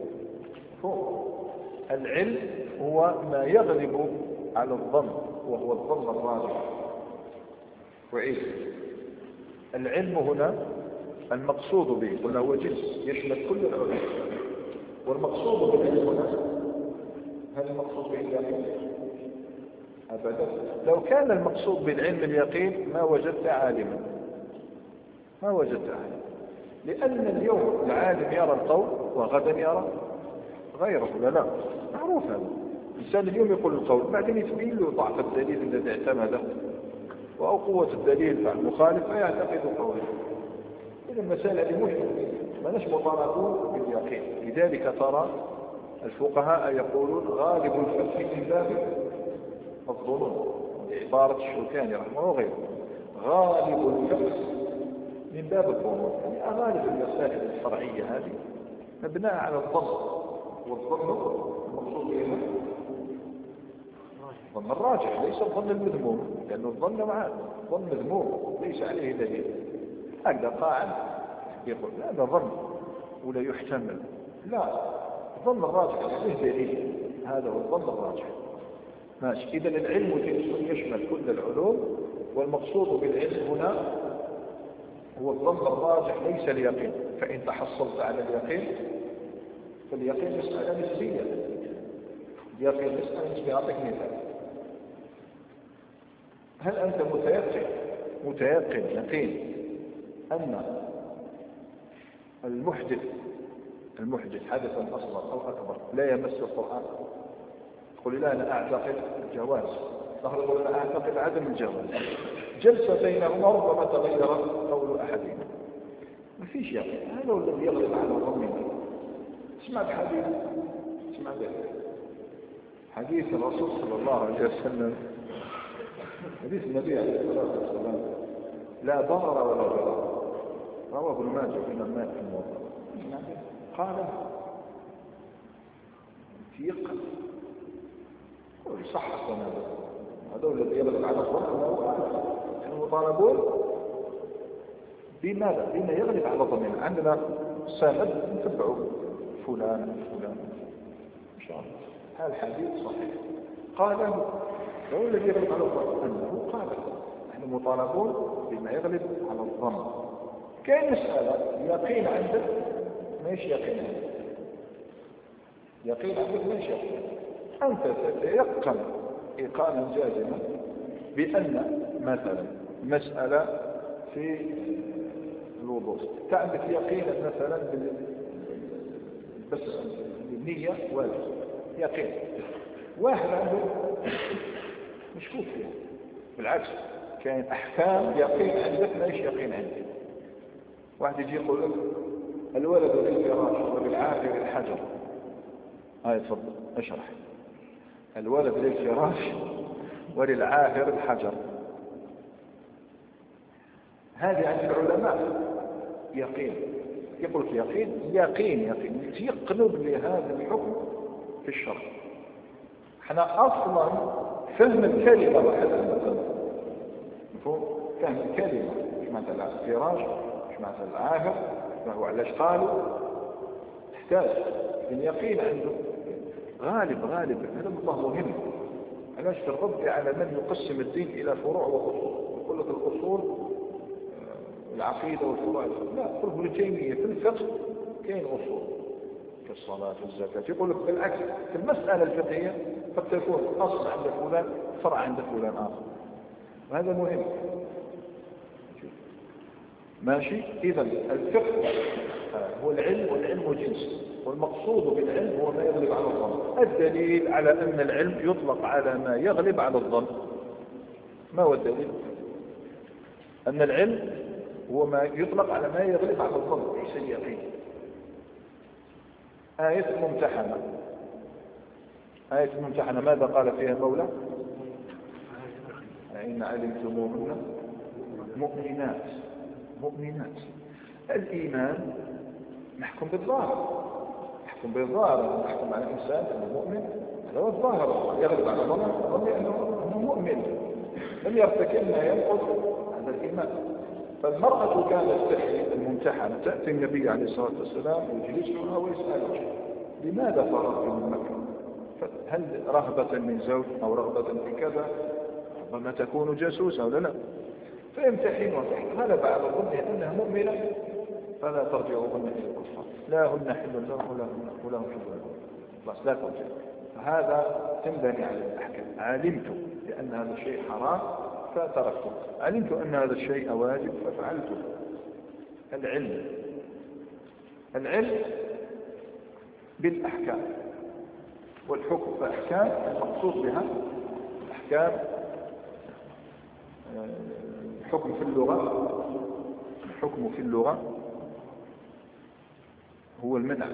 العلم هو ما يغلب على الظن، وهو الظن الراجح. وعيد العلم هنا المقصود به قلنا هو جنس يشمل كل العلوم، والمقصود بالعلم هنا هل المقصود به اليقين؟ أبدا. لو كان المقصود بالعلم اليقين ما وجدت عالما، ما وجدت عالما، لأن اليوم العالم يرى القول وغدا يرى غيره. لا معروف هذا. الإنسان اليوم يقول القول بعدين يتبين له ضعف الدليل الذي اعتمده أو قوة الدليل على المخالف فيعتقد قوله. إذا المسألة هذه مشكلة، ما نش مطالبون باليقين. لذلك ترى الفقهاء يقولون غالب الفقه من باب الظنون، عبارة الشوكاني رحمه الله وغيره، غالب الفقه من باب الظنون، يعني غالب المسائل الفرعية هذه مبناء على الظن، والظن المقصود به الظن الراجح ليس الظن المذموم، لأن الظن معه ظن مذموم ليس عليه دليل. هذا قاعد يقول هذا ظن ولا يحتمل، لا، الظن الراجح عليه دليل، هذا هو الظن الراجح. ماشي. إذا العلم يشمل كل العلوم، والمقصود بالعلم هنا هو الظن الراجح ليس اليقين. فإن تحصلت على اليقين فاليقين مسألة نسبية، اليقين مسألة نسبية. أعطيك مثال، هل أنت متيقن يقين أن المحدث حدثا أصغر أو أكبر لا يمس القرآن؟ قل لا، أنا أعتقد الجواز، نقول أنا أعتقد عدم الجواز. جلسة بينهما ربما تغير قول أحدهما، ما فيش يقين. هذا هو الذي يغلب على ظننا. اسمع بحديث، اسمع حديث الرسول صلى الله عليه وسلم، حديث النبي عليه الصلاة والسلام: لا ضرر ولا ضرر، رواه ابن ماجه وإمام مالك في الموطأ. قال في يقل صح السنة، هذا الذي يغلب على الظن. نحن مطالبون بماذا؟ بما يغلب على ظننا. عندنا سند نتبعه فلان إن شاء الله هذا الحديث صحيح، قال هو الذي يغلب على الظن أنه قال. نحن مطالبون بما يغلب على الظن. كاين مسألة يقين عندك ماهيش يقين عندك، يقين عندك ماهيش يقين. أنت تتيقن إيقانا جازما بأن مثلا مسألة في الوضوء تعندك يقينا مثلا بس النية واجب، يقين. واحد عنده مشكوك فيه، بالعكس كاين أحكام يقين عندك ماهيش يقين عندك. واحد يجي يقول لك الولد للفراش وللعاهر الحجر. تفضل اشرح. الولد للفراش وللعاهر الحجر، هذه عند العلماء يقين. يقول لك يقين يتيقنوا بهذا الحكم في الشرع. احنا اصلا فهم الكلمه وحدها مثلا، مفهوم فهم الكلمه، مش مثلا الفراش مش مثلا العاهر، فهو علاش قالوا تحتاج اليقين عنده غالب. هذا الله مهم. علاش في الرد على من يقسم الدين الى فروع واصول، يقول لك الاصول العقيده والفروع، لا، قل ابن تيميه في الفقه كاين اصول كالصلاه والزكاه. يقول لك بالعكس، في المساله الفقهيه قد تكون اصل عند فلان فرع عند فلان اخر، وهذا مهم. ماشي. اذا الفقه هو العلم، والعلم جنس، والمقصود بالعلم هو ما يغلب على الظن. الدليل على ان العلم يطلق على ما يغلب على الظن، ما هو الدليل؟ ان العلم هو ما يطلق على ما يغلب على الظن ليس اليقين. آية الممتحنة ماذا قال فيها المولى؟ إن علمتموهن مؤمنات. الإيمان نحكم بالظاهر، نحكم على الإنسان أنه مؤمن، هذا هو الظاهر يغلب على ظن أنه مؤمن، لم يرتكب ما ينقض هذا الإيمان. فالمرأة كانت تحيي الممتحنة تأتي النبي عليه الصلاة والسلام ويجلسها ويسألها لماذا فرغت من مكة؟ هل رغبة من زوج أو رغبة في كذا؟ ربما تكون جاسوسة ولا لا؟ فيمتحنها، غلب على ظنها أنها مؤمنة فلا ترجعوهن إلى الكفار، لا هن حل لهم ولا هم حل لهم، بس لا ترجع. هذا تنبني على الأحكام. علمت بأن هذا الشيء حرام فتركته، علمت أن هذا الشيء واجب ففعلته. العلم بالأحكام والحكم. فأحكام المقصود بها أحكام الحكم في اللغة هو المنع.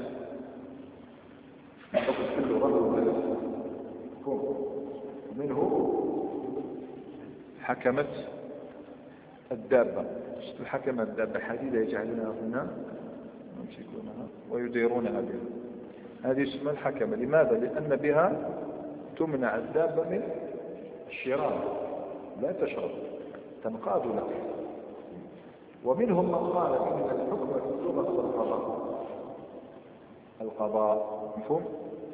الحكم في اللغة هو المنع. منه حكمت الدابة، حكم الدابة حديدة يجعلونها هنا يمسكونها ويديرونها بها، هذه اسمها الحكمة. لماذا؟ لأن بها تمنع الدابة من الشراب، لا تشرب، تنقاد لك. ومنهم من قال إن الحكم في اللغة هو القضاء. مفهوم؟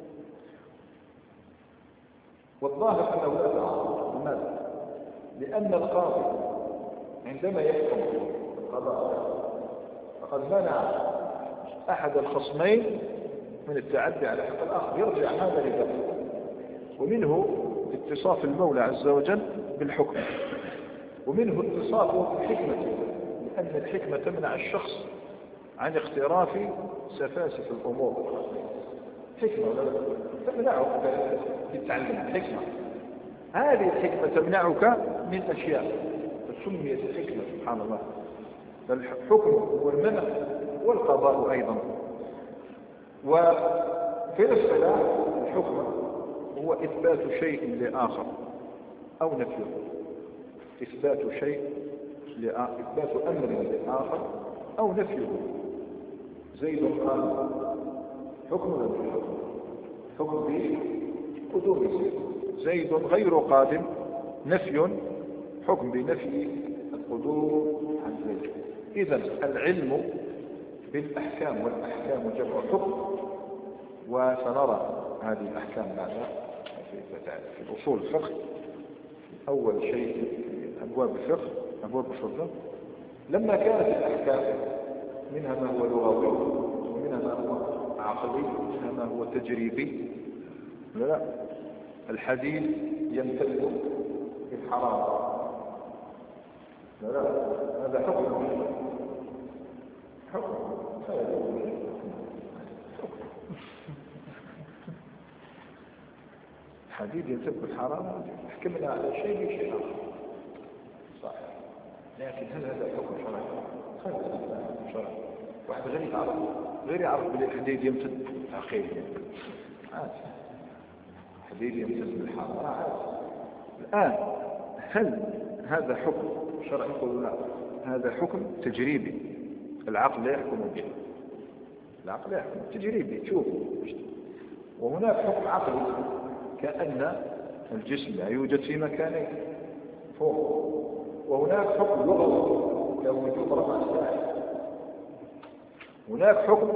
والظاهر أنه لا تعارض. لماذا؟ لأن القاضي عندما يحكم القضاء فقد منع أحد الخصمين من التعدي على حق الآخر، يرجع هذا لذلك. ومنه اتصاف المولى عز وجل بالحكم، ومنه اتصافه بالحكمة، لأن الحكمة تمنع الشخص عن اقتراف سفاسف الأمور. حكمة تمنعك بالتعلم. حكمة، هذه الحكمة تمنعك من أشياء فسميت الحكمة. سبحان الله. فالحكم هو المنع والقضاء أيضا. وفي الاصطلاح الحكم هو إثبات شيء لآخر أو نفيه. إثبات أمر لآخر أو نفيه. زيد قال حكم ولا حكم؟ حكم بقدوم زيد غير قادم، نفي، حكم بنفي القدوم عن زيد. إذن العلم بالأحكام، والأحكام جمع حكم. وسنرى هذه الأحكام بعد في أصول الفقه. أول شيء في أبواب الفقه، أبواب الفقه لما كانت الأحكام منها ما هو لغوي ومنها ما هو عقلي ومنها ما هو تجريبي. لا، الحديث يمتد بالحرام. لا، هذا حكم. حديد يمتد بالحرام، حكمنا على شيء بشيء آخر. صح، لكن هل هذا حكم شرعي؟ شرعي. واحد غير يعرف بالحديد يمتد أخير عادي. حديد يمتد بالحرام عادي. الآن هل هذا حكم شرعي؟ يقول لا، هذا حكم تجريبي، العقل لا يحكم به. العقل لا يحكم، تجريبي تشوف. وهناك حكم عقلي كأن الجسم لا يوجد في مكانين فوق. وهناك حكم لغوي كوجود رفع الساعد. هناك حكم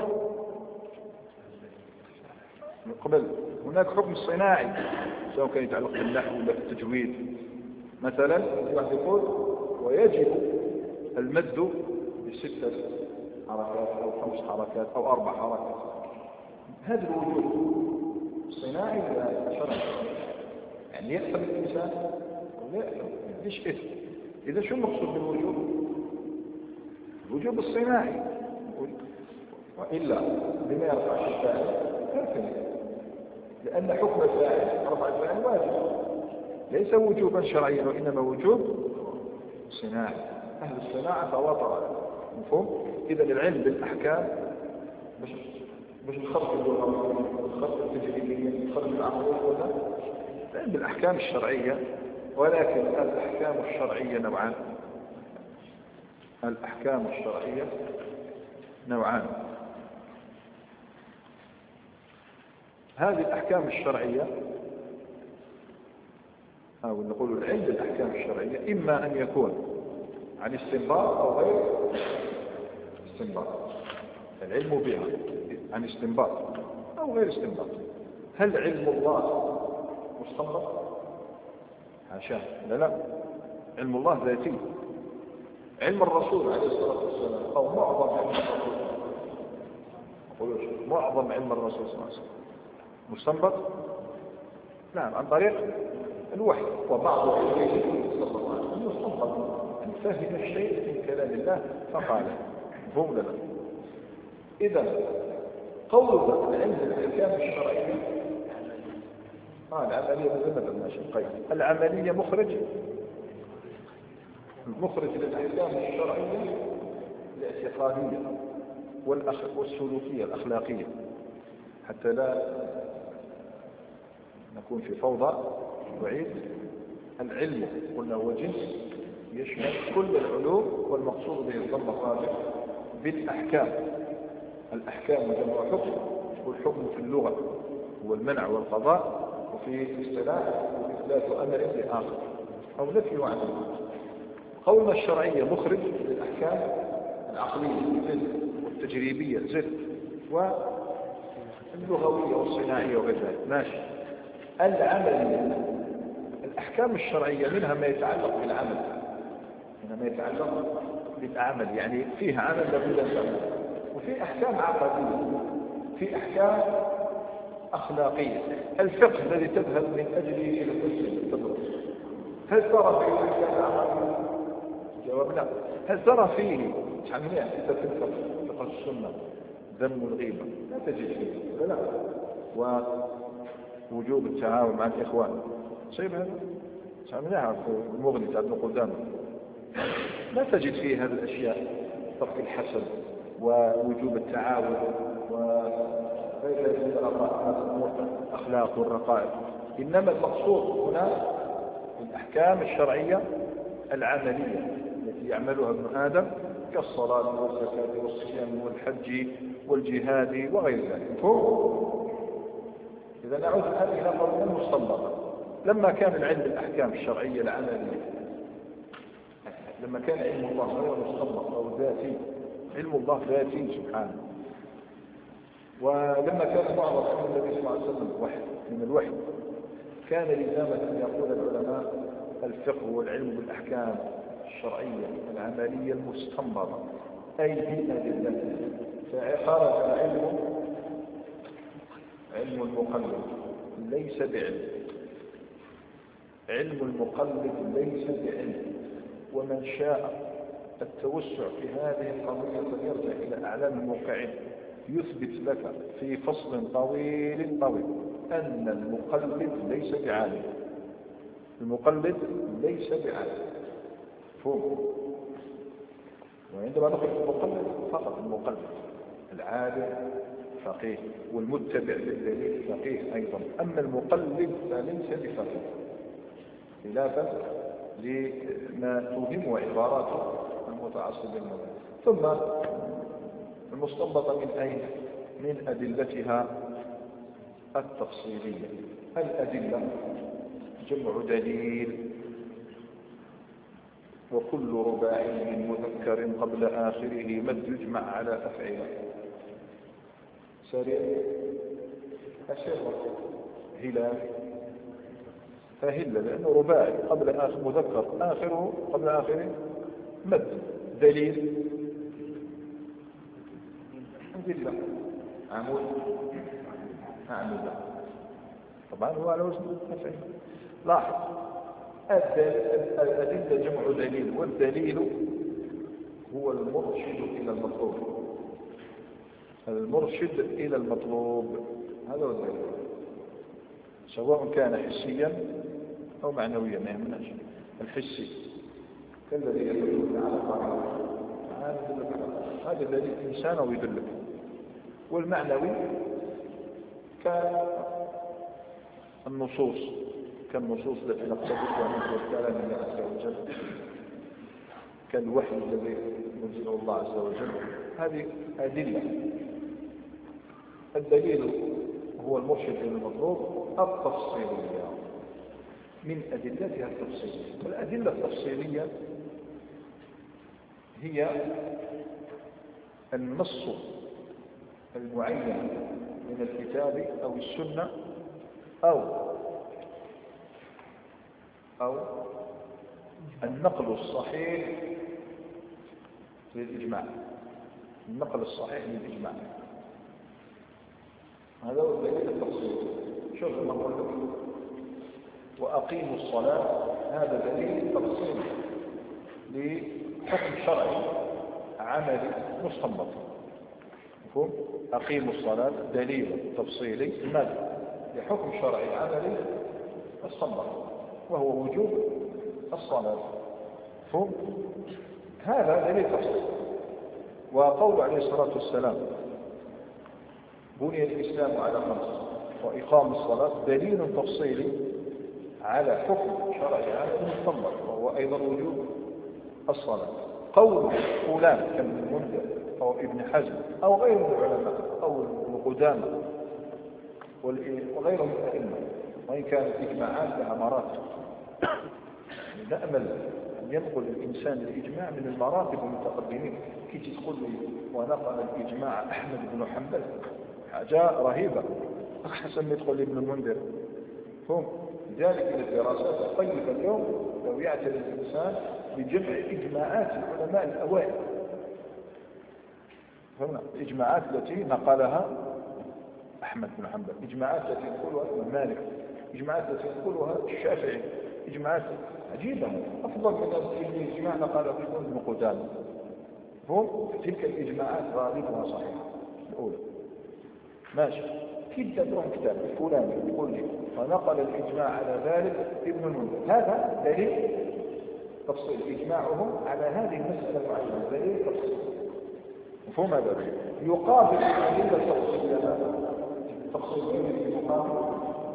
قبل، هناك حكم صناعي سواء كان يتعلق بالنحو ولا بالتجويد. مثلا واحد يقول ويجب المد ب6 حركات أو 5 حركات أو 4 حركات. هذا الوجود صناعي ولا شرعي؟ يعني يفهم الإنسان ولا يفهم؟ ليش إثم؟ إذا شو المقصود بالوجود؟ الوجود الصناعي. وإلا بما يرفع الفاعل كافٍ، لأن حكم الفاعل رفع الفاعل واجب، ليس وجوبا شرعيا وإنما وجوب صناعي. أهل الصناعة تواطؤ. مفهوم؟ إذا العلم بالأحكام مش الخلق اللغوي، الخلق التجريبي، الخلق العقلي، ولا العلم بالأحكام الشرعية. ولكن الأحكام الشرعية نوعان. الأحكام الشرعية نوعان. هذه الأحكام الشرعية أو نقول العلم بالأحكام الشرعية إما أن يكون عن استنباط أو غير استنباط. العلم بها عن استنباط أو غير استنباط. هل علم الله مستنبط؟ حاشا، لا. علم الله ذاتي. علم الرسول عليه الصلاة والسلام أو معظم علم الرسول، معظم علم الرسول صلى الله عليه وسلم مستنبط؟ نعم عن طريق الوحي. وبعض العلماء صلى الله عليه وسلم يصنف أن فهم الشيء من كلام الله فقاله هم لنا. إذا قول العلم الأحكام الشرعية العملية مهمة شقين. العملية مخرج للأحكام الشرعية الاعتقادية والسلوكية الأخلاقية، حتى لا نكون في فوضى. وعيد العلم قلنا هو جنس يشمل كل العلوم، والمقصود به الضم الراجح بالأحكام. الأحكام جمع حكم، والحكم في اللغة هو المنع والقضاء، وفي الاصطلاح إثبات أمر لآخر أو نفي عنه. قولنا الشرعية مخرج للأحكام العقلية والتجريبية واللغوية والصناعية وغير ذلك. ماشي. العملية الأحكام الشرعية منها ما يتعلق بالعمل، منها ما يتعلق بالعمل، يعني فيها عمل لابد أن تعمل. وفي أحكام عقدية، في أحكام أخلاقية. الفقه الذي تذهب من أجله إلى المسجد تدرس، هل ترى فيه أحكام عقدية؟ جواب لا. هل ترى فيه تعملية كتاب فقه السنة ذم الغيبة؟ لا تجد فيه. لا. ووجوب التعاون مع الإخوان صيب هذا تعمليها في المغني تاع ابن قدامة، لا تجد فيه هذه الأشياء، ترك الحسد ووجوب التعاون وغير ذلك الأخلاق والرقائق. إنما المقصود هنا الأحكام الشرعية العملية التي يعملها ابن آدم كالصلاة والزكاة والصيام والحج والجهاد وغير ذلك. إذا نعود الآن إلى قولنا المستنبط. لما كان العلم بالأحكام الشرعية العملية، لما كان علم الله هو المستنبط أو ذاتي، علم الله ذاتي سبحانه، ولما كان معرض عن النبي صلى الله عليه وسلم من الوحي، كان لزاما أن يقول العلماء الفقه والعلم بالأحكام الشرعية العملية المستنبطة أي بالأدلة. فخرج علم المقلد ليس بعلم، علم المقلد ليس بعلم. ومن شاء التوسع في هذه القضية فليرجع إلى أعلام الموقعين، يثبت لك في فصل طويل أن المقلد ليس بعالم. المقلد ليس بعالم فوق. وعندما نقول المقلد فقط المقلد، العالم فقيه، والمتبع للدليل فقيه أيضا. أما المقلد فليس بفقيه، خلافا لما توهم عباراته المتعصبين. ثم المستنبطة من أين؟ من أدلتها التفصيلية. الأدلة جمع دليل، وكل رباعي مذكر قبل آخره مد يجمع على أفعله. سريع أشير هلال فهل، لأنه رباعي قبل آخر مذكر آخره قبل آخره مد. دليل أدلة عمود أعمدة، طبعا هو على وزن أفعل. لاحظ الأدلة جمع دليل، والدليل هو المرشد إلى المطلوب. المرشد إلى المطلوب هذا هو الدليل، سواء كان حسيا أو معنويا. ما يهمناش الحسي كالذي يدل على قاعدة، هذا الذي إنسانه يدلك. والمعنوي كالنصوص التي نقتبسها من كلام الله عز وجل، كالوحي الذي ينزله الله عز وجل. هذه أدلة. الدليل هو المرشد إلى المطلوب التفصيلية، من أدلتها التفصيلية. والأدلة التفصيلية هي النص المعين من الكتاب أو السنة أو النقل الصحيح للإجماع. النقل الصحيح للإجماع هذا هو الدليل التفصيلي. شوف ما أقول لك وأقيموا الصلاة هذا دليل تفصيلي لحكم شرعي عملي مستنبط. مفهوم؟ أقيموا الصلاة دليل تفصيلي لماذا؟ لحكم شرعي عملي مستنبط وهو وجوب الصلاة. مفهوم؟ هذا دليل تفصيلي. وقول عليه الصلاة والسلام بني الإسلام على 5 وإقام الصلاة دليل تفصيلي على حكم شرعي عام مستنبط وهو أيضا وجوب الصلاة. قول فلان كابن المنذر أو ابن حزم أو غيره من العلماء أو القدامى وغيرهم من الأئمة وإن كانت إجماعات لها مراتب، نأمل أن ينقل الإنسان الإجماع من المراتب المتقدمين. كي تقول لي ونقل الإجماع أحمد بن حنبل حاجة رهيبة أحسن من تقول لي ابن المنذر. هم لذلك الدراسات الطيبة اليوم لو يعتني الإنسان بجمع إجماعات العلماء الأوائل، فهمنا الإجماعات التي نقلها أحمد بن حنبل، إجماعات التي يقولها ابن مالك، إجماعات التي يقولها الشافعي، إجماعات عجيبة أفضل من الإجماع نقله ابن قدامى. هم تلك الإجماعات غالبها صحيحة الأولى ماشي. كده تروح كتاب فلان يقول لي ونقل الإجماع على ذلك ابن المنذر، هذا دليل تفصيل إجماعهم على هذه المسألة المعينة دليل تفصيل. مفهوم هذا؟ يقابل الأدلة التفصيلية هذا تفصيل يقابل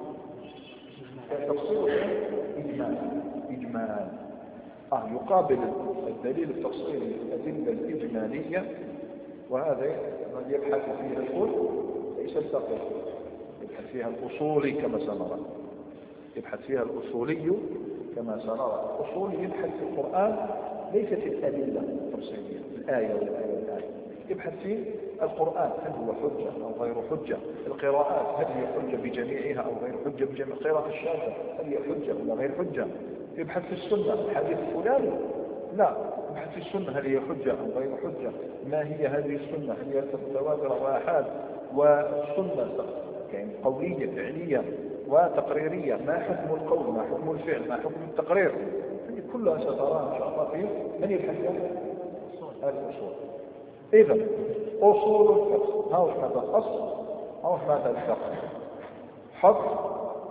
تفصيل إجمالا يقابل الدليل التفصيلي الأدلة الإجمالية، وهذا الذي يبحث فيه الأصول ليس الفقيه، يبحث فيها الأصولي كما سنرى، يبحث فيها الأصولي كما سنرى. الأصولي يبحث في القرآن ليست الأدلة التفصيلية الآية والآية والآية، يبحث في القرآن هل هو حجة أو غير حجة، القراءات هل هي حجة بجميعها أو غير حجة بجميع، القراءة الشاذة هل هي حجة ولا غير حجة، يبحث في السنة الحديث فلان لا، يبحث في السنة هل هي حجة أو غير حجة، ما هي هذه السنة، هل هي متواتر وآحاد، والسنة يعني قولية فعلية وتقريرية، ما حكم القول، ما حكم الفعل، ما حكم التقرير، هذه كلها ستراها إن شاء الله في من يبحث فيها الأصول. إذا أصول الفقه هاوش ماذا الأصل هاوش ماذا الفقه حق.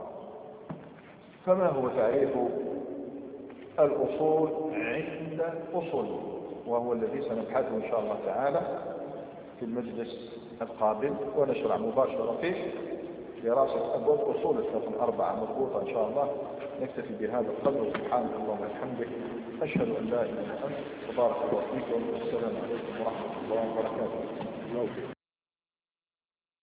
فما هو تعريف الأصول عند أصول، وهو الذي سنبحثه إن شاء الله تعالى في المجلس القابل، ونشرع مباشرة فيه دراسة أبواب أصول الفقه الأربعة مضبوطة إن شاء الله. نكتفي بهذا القدر، سبحانك اللهم وبحمدك، أشهد أن لا إله إلا أنت، تبارك الله فيكم، والسلام عليكم ورحمة الله وبركاته.